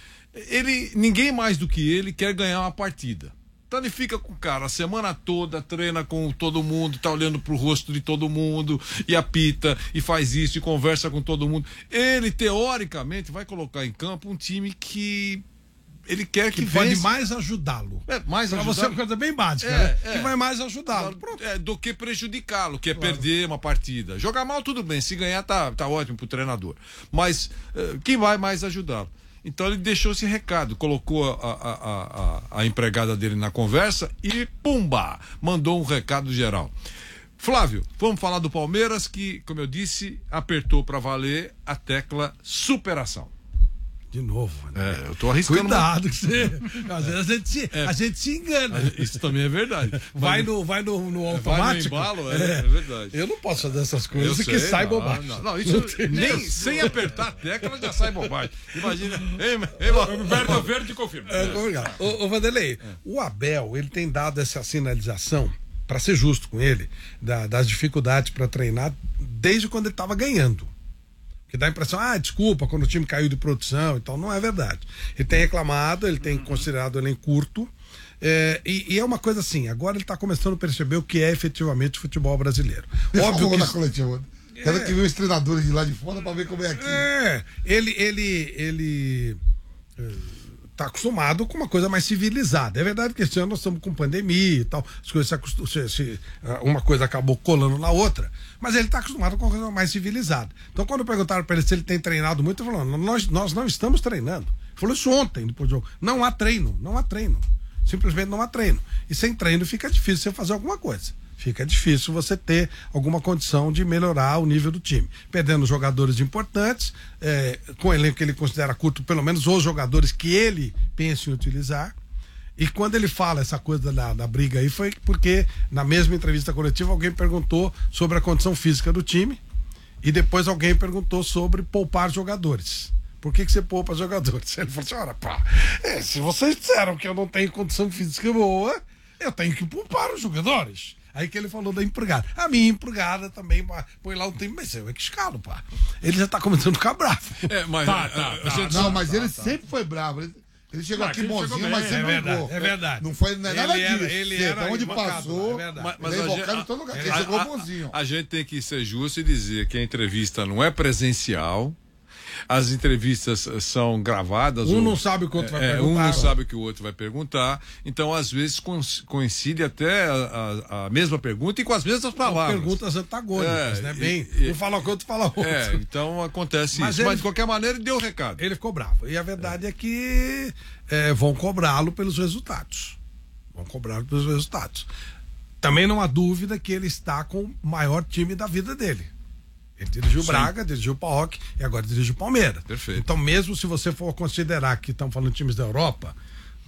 ele, ninguém mais do que ele quer ganhar uma partida. Então ele fica com o cara a semana toda, treina com todo mundo, tá olhando pro rosto de todo mundo, e apita, e faz isso, e conversa com todo mundo. Ele, teoricamente, vai colocar em campo um time que ele quer que, que pode vença. mais ajudá-lo. É, mais pra ajudá-lo. você é uma coisa bem básica, É, né? é. Que vai mais ajudá-lo. É, do que prejudicá-lo, que é Claro. perder uma partida. Jogar mal, tudo bem. Se ganhar, tá, tá ótimo pro treinador. Mas uh, quem vai mais ajudá-lo? Então ele deixou esse recado, colocou a, a, a, a, a empregada dele na conversa e, pumba, mandou um recado geral. Flávio, vamos falar do Palmeiras que, como eu disse, apertou para valer a tecla superação. De novo, né? É, eu tô arriscando. Cuidado, que você. Às vezes a gente, se, É. a gente se engana. Isso também é verdade. Vai no, vai no, no automático. Vai no embalo, é, é verdade. Eu não posso fazer essas coisas Eu que sei, sai não, bobagem. Não, não, isso nem sem apertar a tecla já sai bobagem. Imagina. Ei, ei, Roberto Verde confirma. É, obrigado. Ô, ô Vanderlei, o Abel, ele tem dado essa sinalização, para ser justo com ele, da, das dificuldades para treinar desde quando ele estava ganhando. Que dá a impressão, ah, desculpa, quando o time caiu de produção, então não é verdade. Ele tem reclamado, ele tem considerado ele em curto, é, e, e é uma coisa assim, agora ele está começando a perceber o que é efetivamente o futebol brasileiro. Ele Óbvio falou que na coletiva. Quero que veja os treinadores de lá de fora para ver como é aqui. É, ele, ele, ele está acostumado com uma coisa mais civilizada. É verdade que esse ano nós estamos com pandemia e tal, as coisas se acostum, se, se, uma coisa acabou colando na outra, mas ele está acostumado com uma coisa mais civilizada. Então, quando perguntaram para ele se ele tem treinado muito, ele falou: nós, nós não estamos treinando. Ele falou isso ontem depois do jogo. Não há treino, não há treino. Simplesmente não há treino. E sem treino fica difícil você fazer alguma coisa. Fica difícil você ter alguma condição de melhorar o nível do time. Perdendo jogadores importantes, é, com o elenco que ele considera curto, pelo menos os jogadores que ele pensa em utilizar. E quando ele fala essa coisa da, da briga aí, foi porque na mesma entrevista coletiva alguém perguntou sobre a condição física do time e depois alguém perguntou sobre poupar jogadores. Por que, que você poupa jogadores? Ele falou assim: olha, pá, é, se vocês disseram que eu não tenho condição física boa, eu tenho que poupar os jogadores. Aí que ele falou da empregada. A minha empregada também pá, põe lá um tempo, mas eu é que escalo, pá. Ele já tá começando a ficar bravo. É, mas Tá, a- tá, a tá. gente Não, só- mas tá, ele tá. sempre foi bravo. Ele, ele chegou Ah, aqui ele chegou bonzinho, bem, mas é sempre verdade, brigou. é verdade. Não foi não é nada Ele era- disso. ele Você, era de onde invocado, passou, é verdade. Mas, mas ele é a invocado gente- em todo lugar. a- Ele chegou a- bonzinho. A gente tem que ser justo e dizer que a entrevista não é presencial. As entrevistas eh, são gravadas. Um ou- não sabe o que o outro vai é, perguntar. Um não sabe o que o outro vai perguntar. Então, às vezes, coinc- coincide até a, a- a mesma pergunta e com as mesmas palavras. Perguntas antagônicas, É, né? e- Bem, e- um fala o que o outro fala o outro. É, então acontece Mas isso. ele- Mas, de qualquer maneira, ele deu o recado. Ele ficou bravo. E a verdade é, que é, vão cobrá-lo pelos resultados. Vão cobrá-lo pelos resultados. Também não há dúvida que ele está com o maior time da vida dele. Ele dirigiu o Sim. Braga, dirigiu o P A O C e agora dirige o Palmeiras. Perfeito. Então, mesmo se você for considerar que estamos falando de times da Europa,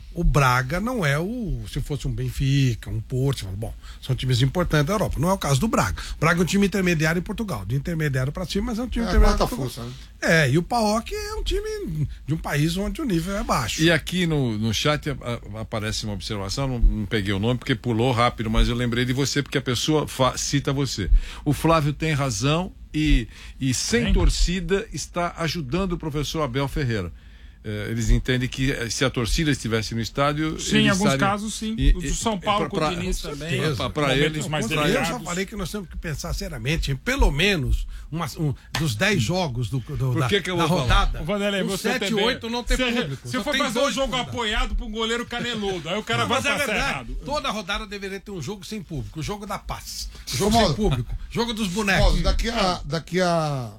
O Braga não é o... Se fosse um Benfica, um Porto, bom, são times importantes da Europa. Não é o caso do Braga. O Braga é um time intermediário em Portugal. De intermediário para cima, mas é um time é, intermediário em Portugal. Força, né? É, e o P A O K é um time de um país onde o nível é baixo. E aqui no, no chat a, a, aparece uma observação, não, não peguei o nome porque pulou rápido, mas eu lembrei de você porque a pessoa fa, cita você. O Flávio tem razão e, e sem Sim. torcida está ajudando o professor Abel Ferreira. Eles entendem que se a torcida estivesse no estádio... Sim, em alguns estariam... casos, sim. E, o do São Paulo com o Diniz também. Para eles, mais eu já falei que nós temos que pensar seriamente em pelo menos uma, um, dos dez jogos do, do, Por da, que que eu da vou rodada. Vanderlei, você sete e oito não tem se, público. Se for fazer um jogo apoiado por um goleiro caneludo, aí o cara não, vai passar é errado. Toda rodada deveria ter um jogo sem público. O jogo da paz. O jogo Ô, sem público. Jogo dos bonecos. Modo, daqui a... Daqui a...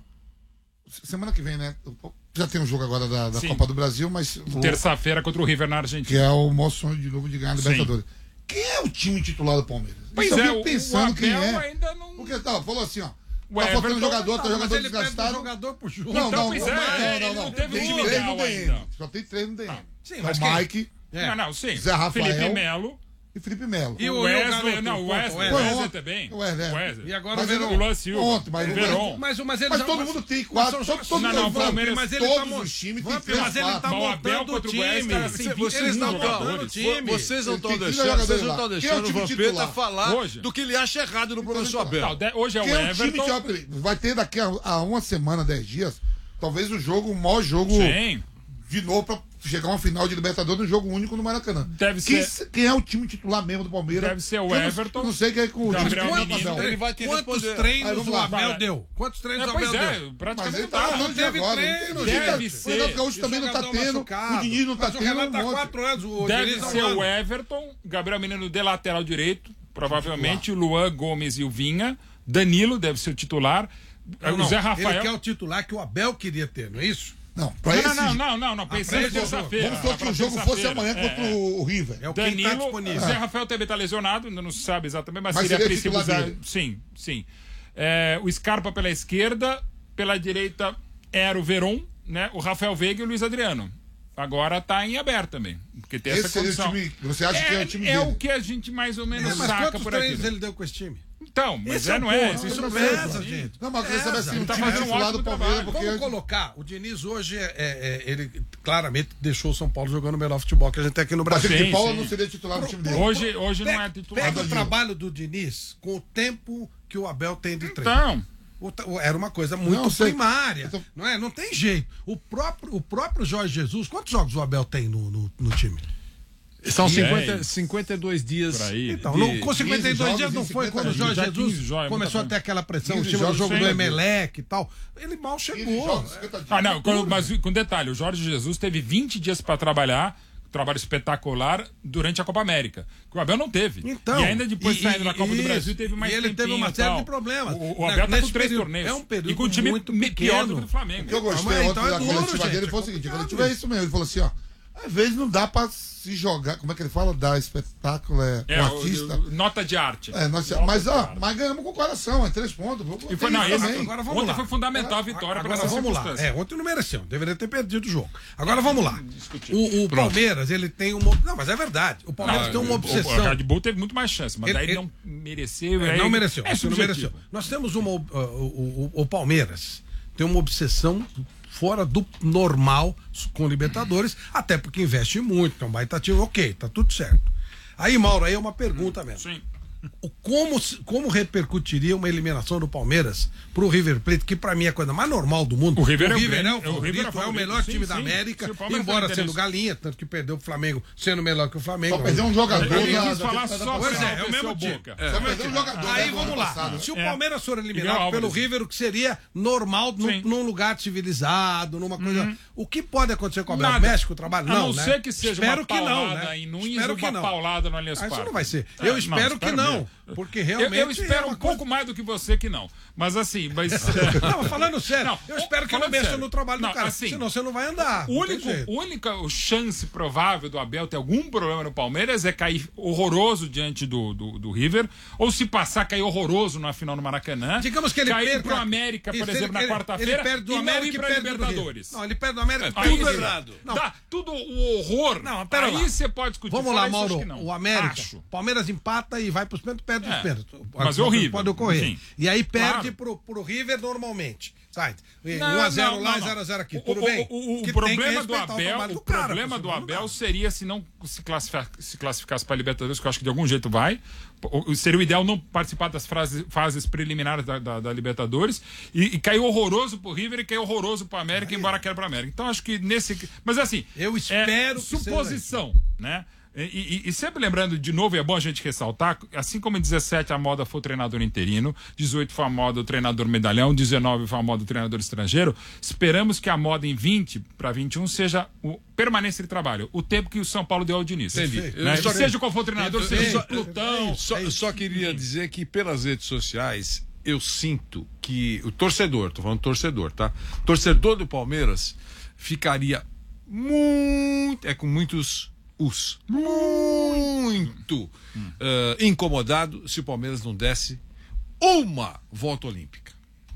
Semana que vem, né? Já tem um jogo agora da, da Copa do Brasil, mas... Terça-feira contra o River na Argentina. Que é o maior sonho de novo de ganhar a Libertadores. Quem é o time titular do Palmeiras? Pois eu é, o, pensando o quem é. Ainda não... Porque tá, falou assim, ó. O tá faltando jogador, tá, tá jogador desgastado. jogador por jogo. Não, então, não, pois não, é, não, não, não, não. Teve Tem um três no ainda. D M. Só tem três no D M. Sim, é mas o quem? Mike, É. Não, não, sim. Zé Rafael, Felipe Melo. E Felipe Melo. E o Wesley, não, o Wesley, o Wesley também. O Wesley. Wesley. E agora mas o Verón. O Luan Silva. Ontem, mas o o Verón. Mas, mas, eles mas já, todo mas, mundo tem quatro. Todo, todo não, não, mundo Palmeiras, mas ele todos tá, os times têm Vamp, três, mas ele tá quatro. montando o time. Vocês não estão Vocês não estão deixando, vocês não estão deixando o Vampeta falar hoje? do que ele acha errado no professor Abel. Hoje é o Everton. Vai ter daqui a uma semana, dez dias, talvez o jogo, o maior jogo Sim. de novo pra chegar a uma final de Libertadores no jogo único no Maracanã. Deve quem, ser. Quem é o time titular mesmo do Palmeiras? Deve ser o Everton. Não, não sei quem é com o Gabriel time Menino. Ele vai ter Quantos responder. treinos Aí, o lá, Abel vai. deu? Quantos treinos É, o Abel pois é, deu? praticamente Mas ele não tá tá. falando de teve agora. treino, deve O ser. Renato Gaúcho também não tá tendo. O Diniz não tá mas tendo. o Renato tá um monte. quatro anos. O Deve Diniz ser há um o ano. Everton, Gabriel Menino de lateral direito, provavelmente o Luan Gomes e o Vinha. Danilo deve ser o titular. Não, o não, Zé Rafael. Ele quer o titular que o Abel queria ter, não é isso? Não, pra Não, esse... não, não, não, não, pensando em terça-feira. Vamos supor que o jogo fosse amanhã contra o River. É o que tá Danilo, disponível. Zé Rafael também está lesionado, ainda não se sabe exatamente, mas, Mas seria a seria princípio. titular Zé- dele. Sim, sim. É, o Scarpa pela esquerda, pela direita era o Verón, né? O Rafael Veiga e o Luiz Adriano. Agora está em aberto também, porque tem Esse essa seria o condição. time. Você acha que é o time é dele? o que a gente mais ou menos É, mas saca quantos por aqui. treinos ele deu com esse time? Então, mas Esse é, é não o é. ponto. Isso Não não pesa, é. gente. Não, mas eu queria saber assim, Ele o tá time fazendo um titular do ótimo Palmeiras, trabalho. porque... Vamos colocar, o Diniz hoje, é, é, é, ele claramente deixou o São Paulo jogando o melhor futebol que a gente tem aqui no Mas Brasil. ele Sim, de Paula sim. não seria titular do time dele. Hoje, hoje não é Pega, titular. pega o Danilo. trabalho do Diniz com o tempo que o Abel tem de treino. Então, O ta- o- Era uma coisa muito Não, sei. primária. Eu tô- Não é? Não tem jeito. O próprio, o próprio Jorge Jesus, quantos jogos o Abel tem no, no, no time? São cinquenta, dez. cinquenta e dois dias. Por aí. Então, de- não, com cinquenta e dois jogos dias não em foi cinquenta quando o dias. Jorge Já quinze Jesus jogos, começou a muita ter aquela pressão, em quinze cima do jogos jogo sem do fazer. Emelec e tal. Ele mal quinze chegou. jogos, cinquenta dias. Ah, não, quando- mas com detalhe, o Jorge Jesus teve vinte dias para trabalhar, trabalho espetacular, durante a Copa América, que o Abel não teve. Então, e ainda depois e- saindo da Copa isso, do Brasil, teve mais e ele teve uma tempinho e série tal. de problemas. O, o Na- Abel tá nesse com três período- torneios. é um período e com um time muito me- pior pequeno. do que o do Flamengo. O que eu gostei Mas, ontem então é da duro, coletiva gente, dele é foi o seguinte: quando complicado, tiver gente. isso mesmo, ele falou assim, ó. Às vezes não dá pra se jogar, como é que ele fala? Dar espetáculo, é, É, um o- artista. o- nota de arte. É, nós, Nota mas, de ó, arte. mas ganhamos com o coração, é três pontos. E foi, Tem não, isso esse, também. Agora vamos ontem lá. foi fundamental a vitória para Agora essa vamos lá. circunstância. É, ontem não mereceu, deveria ter perdido o jogo. Agora vamos lá. O, o Palmeiras, ele tem uma. Não, mas é verdade. O Palmeiras Não, tem uma o- obsessão. O Red Bull teve muito mais chance, mas Ele- daí ele- não mereceu. É, aí- não mereceu. É isso não subjetivo. mereceu. Nós temos uma. uh, o, o- o Palmeiras tem uma obsessão fora do normal com o Libertadores, até porque investe muito, então vai estar time, ok, tá tudo certo. Aí, Mauro, aí é uma pergunta mesmo. Sim. O como, se- como repercutiria uma eliminação do Palmeiras pro River Plate, que pra mim é a coisa mais normal do mundo. O River é o é o grande- favorito, o River é o é o favorito. melhor Sim, time da sim. América, Se o Palmeiras embora tem sendo interesse. galinha, tanto que perdeu o Flamengo sendo melhor que o Flamengo. Só perder um jogador. Ele da- quis da falar temporada só Pois pra é, é o enaltecer mesmo o time. Boca. Só perder um jogador. Aí né, do vamos ano lá. passado. Se o É. Palmeiras for Igual eliminado Álvares. pelo River, o que seria normal num, Sim. num lugar civilizado, numa coisa. O que pode acontecer com o Abel? Nada. Mexe com o trabalho? A Não, não né? ser que seja Espero uma que não, paulada né? em Nunes Espero ou que uma não. paulada no Allianz Ah, isso Parque. não vai ser. É, Eu não, espero que espero não. não, porque realmente... Eu, eu espero é um pouco mais do que você que não. Mas assim, mas... Não, falando sério, não, eu espero que não mexa sério. no trabalho não, do cara, assim, senão você não vai andar. O único, única chance provável do Abel ter algum problema no Palmeiras é cair horroroso diante do, do, do River, ou se passar, cair horroroso na final no Maracanã. Digamos que ele cair perca, pro América, por ele, exemplo, na quarta-feira, e não América ir pra Libertadores. Não, ele perde do América. Aí, tudo sim. errado. Não. Dá tudo o horror. Não, pera aí lá. você pode discutir. Vamos Fora lá, isso, Mauro. acho que não. O América. Acho. Palmeiras empata e vai pros pênaltis, perde É. os pênaltis. Mas é horrível. Pode ocorrer. Enfim. E aí perde Claro. pro, pro River normalmente. Sai. Não, um a zero não, lá não, e não. zero a zero aqui. O, Tudo o, bem? O, o, Que o tem que problema do respeitar o Abel, trabalho o do cara, problema porque do senão não Abel dá. seria se não se, classificar, se classificasse para Libertadores, que eu acho que de algum jeito vai. O- Seria o ideal não participar das frases, fases preliminares da, da, da Libertadores e, e caiu horroroso pro River e caiu horroroso pro América, embora queira pro América. Então acho que nesse. Mas assim, Eu espero é que seja suposição, né? E, e- e sempre lembrando, de novo, e é bom a gente ressaltar, assim como em dezessete a moda foi o treinador interino, dezoito foi a moda o treinador medalhão, dezenove foi a moda o treinador estrangeiro, esperamos que a moda em vinte para vinte e um seja o permanência de trabalho, o tempo que o São Paulo deu ao Diniz. Entendi. Né? Eu só- Seja qual for o treinador, seja eu só- o Plutão. Só, só queria dizer que pelas redes sociais eu sinto que o torcedor, tô falando torcedor, tá? Torcedor do Palmeiras ficaria muito, é com muitos us, muito eh, incomodado se o Palmeiras não desse uma volta olímpica.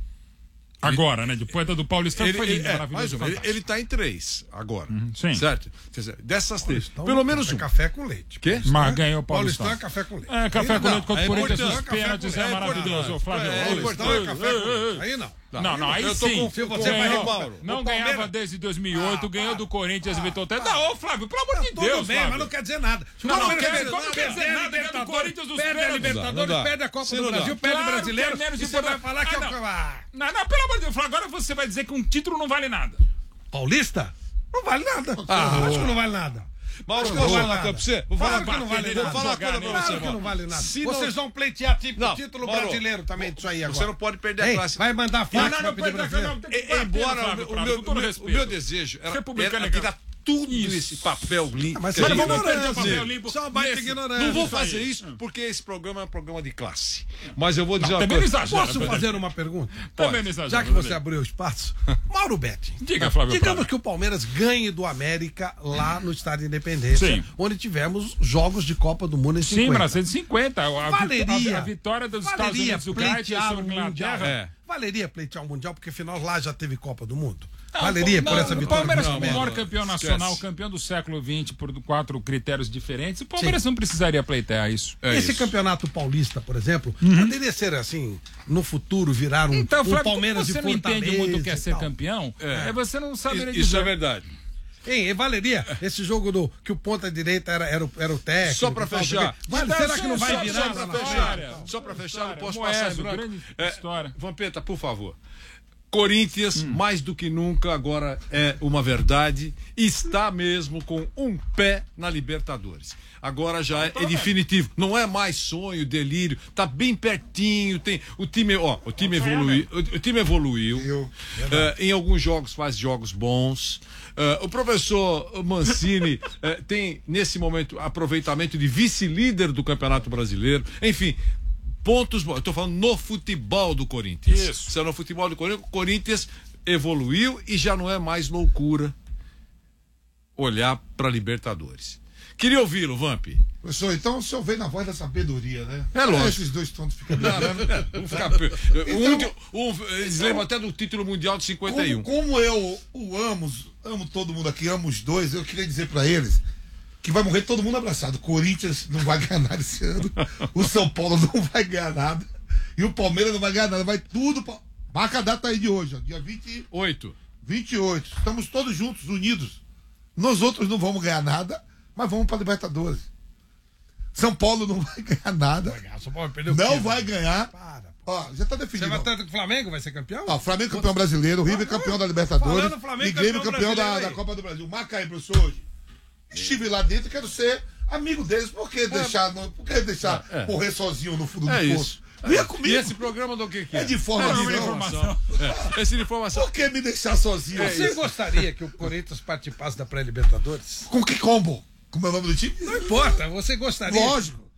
Agora, né? Depois da do Paulistão Ele, foi lindo, ele, é, maravilhoso. mais ou menos, fantástico. ele está em três agora, sim. certo? Quer dizer, dessas três, Paulistão pelo menos é um. café com leite. Quê? Mas ganhou o Paulistão. Paulistão é café com leite. É, café Aí com não. leite contra é o Corinthians importante, nos café com pênaltis leite. é É maravilhoso, importante. Flávio. É Oi, importante, oi, café oi, com oi. Aí não. Não, não, aí Eu tô sim. com- Se você vai Ganhou, Mauro. não O ganhava Palmeiras- desde dois mil e oito, Ah, ganhou para. do Corinthians e Ah, evitou até. para. Não, ô, Flávio, pelo amor de Tudo Deus, bem, Flávio. mas não quer dizer nada. Se o Não, não, Palmeiras quer- perde- como quer dizer perde nada, ganha do Libertadores, Corinthians dos perde a pênaltis. Libertadores, Não dá. perde a Copa Sim, do não dá. Brasil, perde o Claro que Brasileiro. é menos E você vai importante. falar que Ah, é o... não. Ah, Não, não, pelo amor de Deus, Flávio, agora você vai dizer que um título não vale nada. Paulista? Não vale nada. Ah, Acho que não vale nada. Mauro, Acho que vou não falar vale uma coisa nada. pra você. Vou falar Claro que não vale vou nada. falar uma coisa pra Claro você, que não Mauro. vale nada. Se não- Vocês vão pleitear tipo, Não, título Mauro, brasileiro também disso aí agora. Você não pode perder a Ei, classe. vai mandar Não, fax não, pra não, pedir não, brasileiro. não, tem que E- bater, Embora Flávio, o, Flávio, meu, com todo o meu- respeito. o meu desejo era, Republicano era é tirar tudo Isso. esse papel limpo. Mas que você a gente não vai não perder tem o fazer. papel limpo. Só uma baita Nesse- ignorância. Não vou Isso aí. fazer isso porque esse programa é um programa de classe. Mas eu vou dizer Não, uma também não coisa. exagera. Posso fazer uma pergunta? Também não exagera, Já que você Rodrigo. abriu o espaço, Mauro Betti. Diga, Flávio Digamos Prado. que o Palmeiras ganhe do América lá no Estádio Independência, Sim. onde tivemos jogos de Copa do Mundo em Sim, cinquenta. mas cento e cinquenta. A, Valeria, a, a vitória dos Estados valeria Unidos do Gait pleitear sobre o a Inglaterra. Mundial. É. Valeria pleitear o Mundial, porque afinal lá já teve Copa do Mundo. Não, Valeria não, por essa o vitória. Palmeiras, contra o como o maior América. campeão Esquece. nacional, campeão do século vinte, por quatro critérios diferentes, o Palmeiras não precisaria pleitear isso. É Esse isso. campeonato paulista, por exemplo, poderia ser assim, no futuro virar um, Então, um Flávio, Palmeiras como você e não entende muito o que é e ser tal. campeão, é. você não sabe Isso, isso é verdade. Hein, e valeria esse jogo do que o ponta direita era, era, o, era o técnico. Só pra e tal, fechar. Vale, Então, será só- que não vai só- virar só lá pra na fechar. frente? Só pra fechar, História. não posso Moeso, passar em branco. grande É, história. Vampeta, por favor. Corinthians, mais do que nunca, agora é uma verdade, está mesmo com um pé na Libertadores. Agora já é, é definitivo. Não é mais sonho, delírio. Tá bem pertinho. Tem o time, ó, o time evoluiu. O, o time evoluiu. Eu. Eh, em alguns jogos faz jogos bons. Eh, o professor Mancini eh, tem nesse momento aproveitamento de vice-líder do Campeonato Brasileiro. Enfim. Pontos bons. Eu tô falando no futebol do Corinthians. Isso. Se é no futebol do Corinthians, o Corinthians evoluiu e já não é mais loucura olhar para Libertadores. Queria ouvi-lo, Vamp. Professor, então o senhor vem na voz da sabedoria, né? É lógico. Esses dois tontos ficam Não, brigando. não, não, vamos ficar- um, Então- que- um, eles lembram até do título mundial de cinquenta e um. Como, como eu o amo, amo todo mundo aqui, amo os dois, eu queria dizer pra eles que vai morrer todo mundo abraçado. O Corinthians não vai ganhar nada esse ano, o São Paulo não vai ganhar nada e o Palmeiras não vai ganhar nada. Vai tudo. Pra... Marca a data aí de hoje, ó, dia vinte, Oito. vinte e oito. Estamos todos juntos, unidos. Nós outros não vamos ganhar nada, mas vamos pra Libertadores. São Paulo não vai ganhar nada. São Paulo perdeu o Não quê, vai né? ganhar. Para, pô. Ó, já tá Você definido. vai ó. tanto que o Flamengo vai ser campeão? Ó, Flamengo campeão brasileiro, o River campeão da Libertadores Falando Flamengo e Grêmio campeão campeão da, brasileiro da aí. Copa do Brasil. Marca aí, professor, hoje. Estive lá dentro e quero ser amigo deles. Por que deixar, não, por que deixar É, é. correr sozinho no fundo É do isso. poço? Vinha comigo. E esse programa do que, que é? É de forma é de de informação. É. Esse de informação. Por que me deixar sozinho? Você gostaria que o Corinthians participasse da pré-Libertadores? Com que combo? Como é o nome do time? Não importa, você gostaria. Lógico.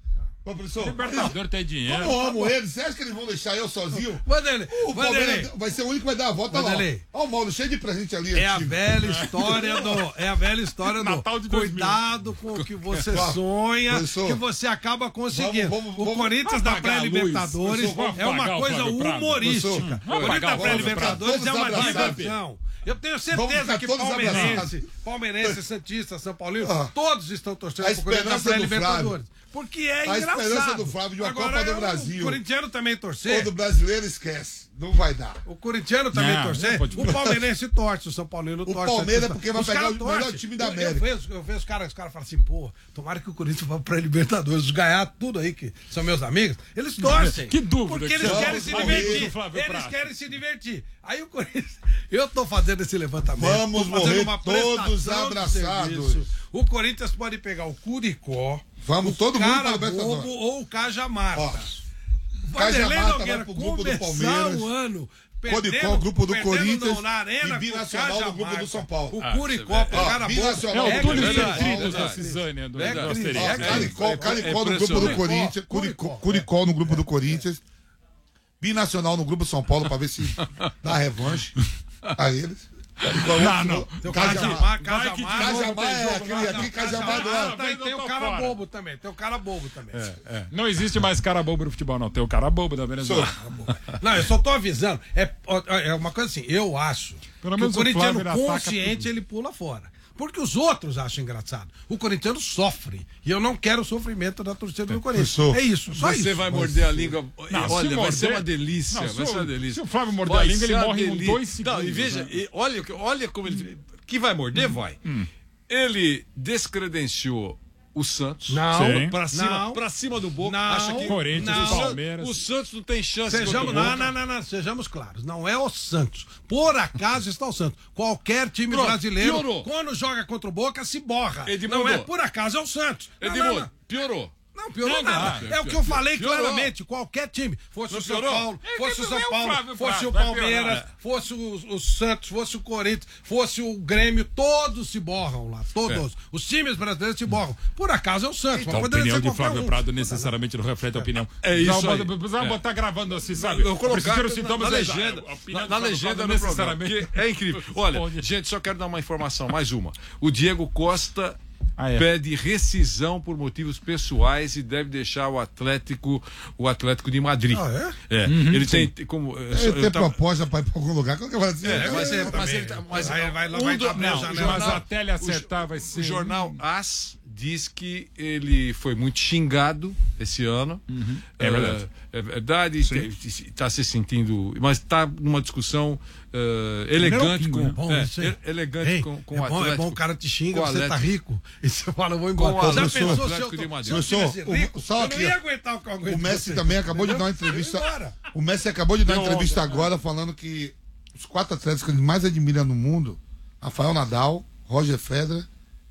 Ô, professor, Libertador tem dinheiro. eu amo eles. Você acha que eles vão deixar eu sozinho? Vanderlei, O Palmeiras vai ser o único que vai dar a volta lá. Olha o Mauro, cheio de presente ali. É a velha história do. É a velha história do. Natal de dois mil. Cuidado com o que você sonha, professor, que você acaba conseguindo. vamos, vamos, o vamos Corinthians da pré-Libertadores é uma coisa humorística. O Corinthians da pré-Libertadores é uma diversão. Eu tenho certeza que palmeirense, palmeirense, santista, São Paulino, ah, todos estão torcendo pro Corinthians da pré-Libertadores. Porque é a engraçado. A esperança do Flávio de uma Agora, Copa do Brasil. O corintiano também torcer. Todo brasileiro esquece. Não vai dar. O corintiano também não, torcer. Não o palmeirense torce, o São Paulino o torce. O Palmeiras porque vai os pegar o torce. melhor time da eu, América. Eu vejo, eu vejo os caras, os caras falam assim, pô, tomara que o Corinthians vá pra Libertadores, ganhar tudo aí, que são meus amigos. Eles torcem. Que dúvida. Porque eles que querem se divertir. Eles querem se divertir. Aí o Corinthians... Eu tô fazendo esse levantamento. Vamos morrer todos abraçados. O Corinthians pode pegar o Curicó, Vamos o todo mundo para Carabobo ou o Cajamarta. Ó, Vanderlei Cajamarta Nogueira vai pro grupo do Palmeiras. O ano Curicó, grupo do Corinthians na arena, e Binacional no grupo do São Paulo. O Curicó, pro Carabobo. É o Túlio Petrinho da Cisânia, do Caricó, Caricó no grupo do Corinthians. Curicó no grupo do Corinthians. Binacional no grupo do São Paulo para ver se dá revanche a eles. Não, não. Cajamar, Cajamar. Cajamar é aquele aqui, Cajamar do lado. Tem o cara bobo também, tem o cara bobo também. Não existe mais cara bobo no futebol, não. Tem o cara bobo da Venezuela. Não, eu só tô avisando. É, é uma coisa assim, eu acho que o corintiano consciente ele pula fora. Porque os outros acham engraçado. O corintiano sofre. E eu não quero o sofrimento da torcida do Corinthians. É isso, só Você isso. vai morder a língua. Não, olha, vai morder, ser uma delícia. Não, vai se, ser uma delícia. Se o Flávio morder vai a língua, ele morre em delícia. dois segundos. Não, e veja, né? e olha, olha como ele. Que vai morder, vai. Hum. Ele descredenciou o Santos. Não, pra cima, não, pra cima do Boca. Não, acha que Corinthians, não, Palmeiras. O Santos não tem chance. Sejamos, não, não, não, não, sejamos claros. Não é o Santos. Por acaso está o Santos. Qualquer time Pronto, brasileiro, piorou. Quando joga contra o Boca, se borra. Edmundo. Não é por acaso, é o Santos. Edmundo, não, não, não. piorou. Não, piorou Não, nada. não, é o que eu falei piorou. claramente. Qualquer time, fosse Não o São piorou? Paulo, É, fosse o não São é o Paulo, Flávio fosse Prado, o vai Palmeiras, piorar. fosse o, o Santos, fosse o Corinthians, fosse o Grêmio, todos se borram lá. Todos. É. Os times brasileiros se borram. Por acaso é o Santos. Então, a opinião de Flávio um. Prado necessariamente não reflete a opinião. É isso aí. Precisava é. botar gravando assim, sabe? Eu colocar os sintomas na, na legenda. Na, na legenda necessariamente. É incrível. Olha, gente, só quero dar uma informação, mais uma. O Diego Costa ah, é. pede rescisão por motivos pessoais e deve deixar o Atlético, o Atlético de Madrid. Ah, é? É. Uhum, ele sim. tem como. Ele tem tava... proposta para ir para algum lugar. Como que vai dizer? É, mas, é, mas ele tá, mas vai, vai, um vai do, não, janela, mas até ele acertar o, vai ser. O jornal As diz que ele foi muito xingado esse ano. Uhum. É verdade. É, é verdade, está se sentindo. Mas está numa discussão uh, elegante com. Bom, é, é, elegante Ei, com, com é o bom, Atlético. É bom o cara te xinga, você Atlético. tá rico. E você fala, eu vou embora. Com Já Atlético, pensou Atlético se eu, de Madrid. se eu tivesse rico, só eu aqui, não ia aguentar o que eu aguento O Messi você. também acabou de dar uma entrevista. O Messi acabou de dar uma entrevista agora falando que os quatro atletas que ele mais admira no mundo, Rafael Nadal, Roger Federer,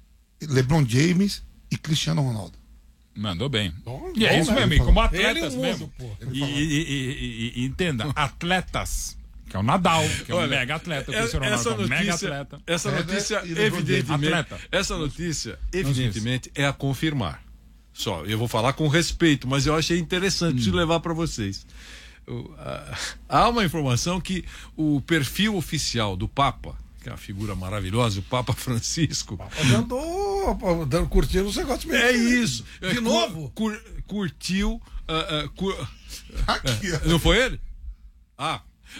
LeBron James e Cristiano Ronaldo. Mandou bem. Bom, e é bom, isso né? mesmo, e como atletas Ele mesmo. mundo, e, e, e, e, e entenda, atletas, que é o Nadal, que é um Olha, mega atleta, o é, Cristiano Ronaldo, essa é um notícia, mega atleta. Essa notícia, é, evidentemente, atleta. essa notícia, evidentemente, é a confirmar. Só, eu vou falar com respeito, mas eu achei interessante, hum. preciso levar para vocês. Uh, há uma informação que o perfil oficial do Papa, que é uma figura maravilhosa, o Papa Francisco. O Papa andou dando, curtindo os negócios mesmo. É isso. De novo? Cur, curtiu. Uh, uh, cur, Aqui, uh, não foi ele? Ah.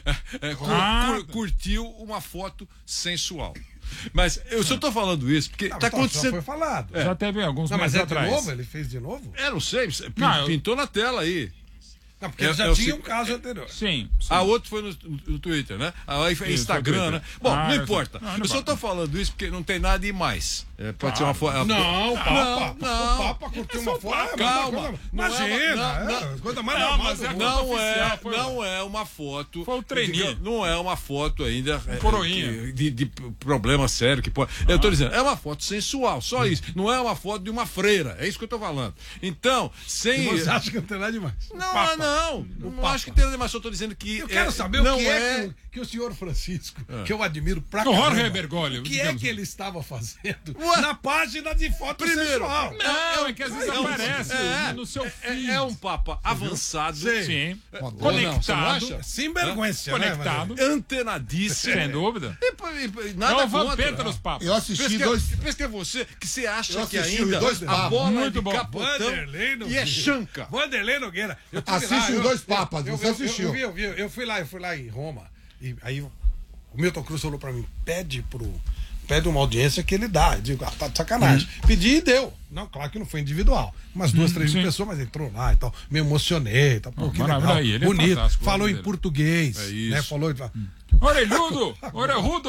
É, cur, ah. Cur, curtiu uma foto sensual. Mas eu só tô falando isso porque não, tá acontecendo. Já foi falado. É. Já teve alguns não, meses mas é atrás. de novo? Ele fez de novo? É, não sei. Não, pintou eu... na tela aí. Não, porque é, ele já é tinha o... um caso anterior. Sim. sim. A outro foi no, no Twitter, né? Aí foi Instagram, né? Bom, ah, não importa. Não, não eu só tô falando isso porque não tem nada demais. É, pode claro. ser uma foto. Não, o Papa. Não, o Papa curtiu uma foto. Calma. Imagina. Não, é, coisa mais não, normal. mas é Não é, oficial, foi não é uma foto. Foi o treininho. Não é uma foto ainda. Um coroinha. De, de problema sério que pode. Ah. Eu tô dizendo, é uma foto sensual, só isso. Não é uma foto de uma freira. É isso que eu tô falando. Então, sem. E você acha que não tem nada demais? Não, não, Não, não Papa. acho que tenha demais. Eu estou dizendo que. Eu quero é, saber não o que é, é que, o, que o senhor Francisco, que eu admiro pra O Jorge caramba, Bergoglio, o que é digamos. que ele estava fazendo Ué? na página de foto Primeiro, sexual? Não, é que às vezes É um- aparece é, no seu é, feed. é um Papa avançado. Sim. Sim. Não, você não Conectado. acha? Sem vergonha, Conectado. Antenadíssimo. Sem dúvida. E, e, e, É nada o vampeta contra. dos papos. Eu assisti Pensa que, dois. é, pensa que é você que você acha Eu que assisti ainda os dois a papas. bola Muito é de bom. capotão Vanderlei e é Nogueira. chanca. Vanderlei Nogueira. Eu tive Assiste lá, os eu- dois eu- papas, eu- você eu- assistiu. Eu, vi, eu, vi, eu fui lá, eu fui lá em Roma. E aí o Milton Cruz falou pra mim: pede pro. Pede uma audiência que ele dá. Eu digo, ah, tá de sacanagem. Pedi e deu. Não, claro que não foi individual. Umas duas, três mil sim. pessoas, mas entrou lá e tal. Me emocionei. Tal. Pô, Ah, que maravilha. legal. Aí, ele é bonito. fantástico, Falou em dele. português. É isso. Né? Falou. Orelhudo! Orelhudo!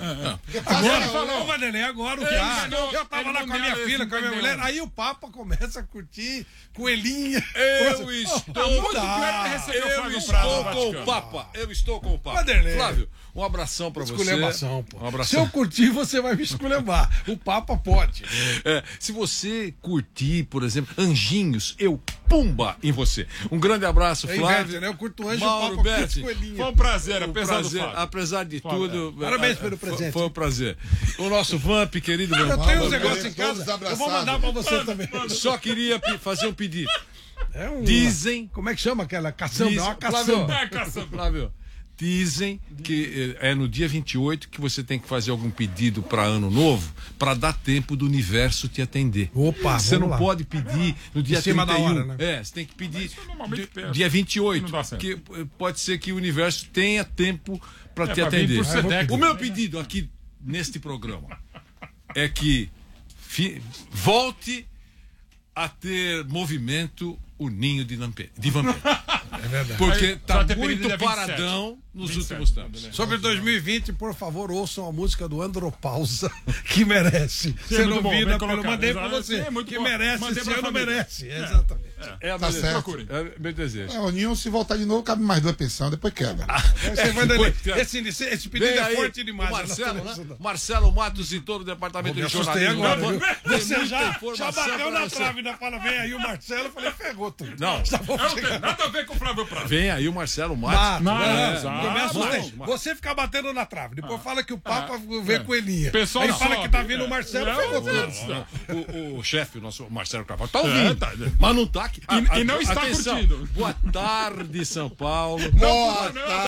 Agora falou, Vanderlei, agora o cara. enganou, Eu tava ele lá não com a minha deu, filha, ele com a minha não mulher. deu. Aí o Papa começa a curtir coelhinha. Eu Começa- estou. Oh, muito dá. pior que receber o Eu Flávio estou Prado no com o Vaticano. Papa. Eu estou com o Papa. Vanderlei. Flávio, um abração pra você. Esculhambação, pô. Um Se eu abração. curtir, você vai me esculhambar. O Papa pode. É, se você curtir, por exemplo, anjinhos, eu pumba em você. Um grande abraço, É Flávio. inverte, né? Eu curto anjo, Mauro o Papa curte Berti. coelhinha. Foi um prazer, Um apesar prazer, do fato. apesar de Flávio, tudo. Parabéns é, pelo foi- presente. Foi um prazer. O nosso Vamp, querido Eu Vamp. tenho uns Vamos, negócios em todos casa. Eu vou abraçados. mandar pra você também. Só queria pe- fazer um pedido. É um, Dizem. Como é que chama aquela caçamba? É Dizem- uma Flávio, caçamba. É, caçamba. Flávio, dizem que eh, é no dia vinte e oito que você tem que fazer algum pedido para ano novo para dar tempo do universo te atender. Opa, você vamos não lá. pode pedir no dia Em cima da trinta e um. hora, né? É, você tem que pedir isso normalmente di- perde. dia vinte e oito, Não dá certo. que eh, pode ser que o universo tenha tempo para É, te pra vir atender. por Sedex. O meu pedido aqui neste programa é que fi- volte a ter movimento o ninho de, Lampe, de Vampeta. É verdade. Porque Aí, tá só ter pedido muito dia vinte e sete. paradão nos vinte e sete, últimos tempos. Sobre dois mil e vinte, por favor, ouçam a música do Andropausa, que merece. Você muito não bom, viu, bem né? Eu colocado. mandei pra Exato. você. É muito que bom. merece, Mandei esse pra ano família. merece. Exatamente. É a Tá beleza. certo. Procurem. É meu desejo. É, o Ninho, se voltar de novo, cabe mais duas pensões, depois quebra. Você vai Depois, esse, cara. esse, esse pedido Vem é aí forte demais. o Marcelo, nós né? estamos- Marcelo Matos e todo o departamento Me de assustei jornalismo. agora, viu? Tem Você muita já, já informação bateu pra na você. trave, ainda fala, vem aí o Marcelo, eu falei, ferrou tudo. Não. Já vou Não chegar. tem nada a ver com o Flávio Prado. Vem aí o Marcelo Matos. Mato, Não, né? exato. Eu me assustei. Mas- Você ficar batendo na trave, depois fala que o Papa vê coelhinha. Pessoal aí fala sobe. que tá vindo o Marcelo, Não, ferrou não, tudo. O, o chefe, o nosso Marcelo Carvalho, tá ouvindo, É, tá. mas não tá aqui. E- e não está Atenção. curtindo. Boa tarde, São Paulo. Boa tarde.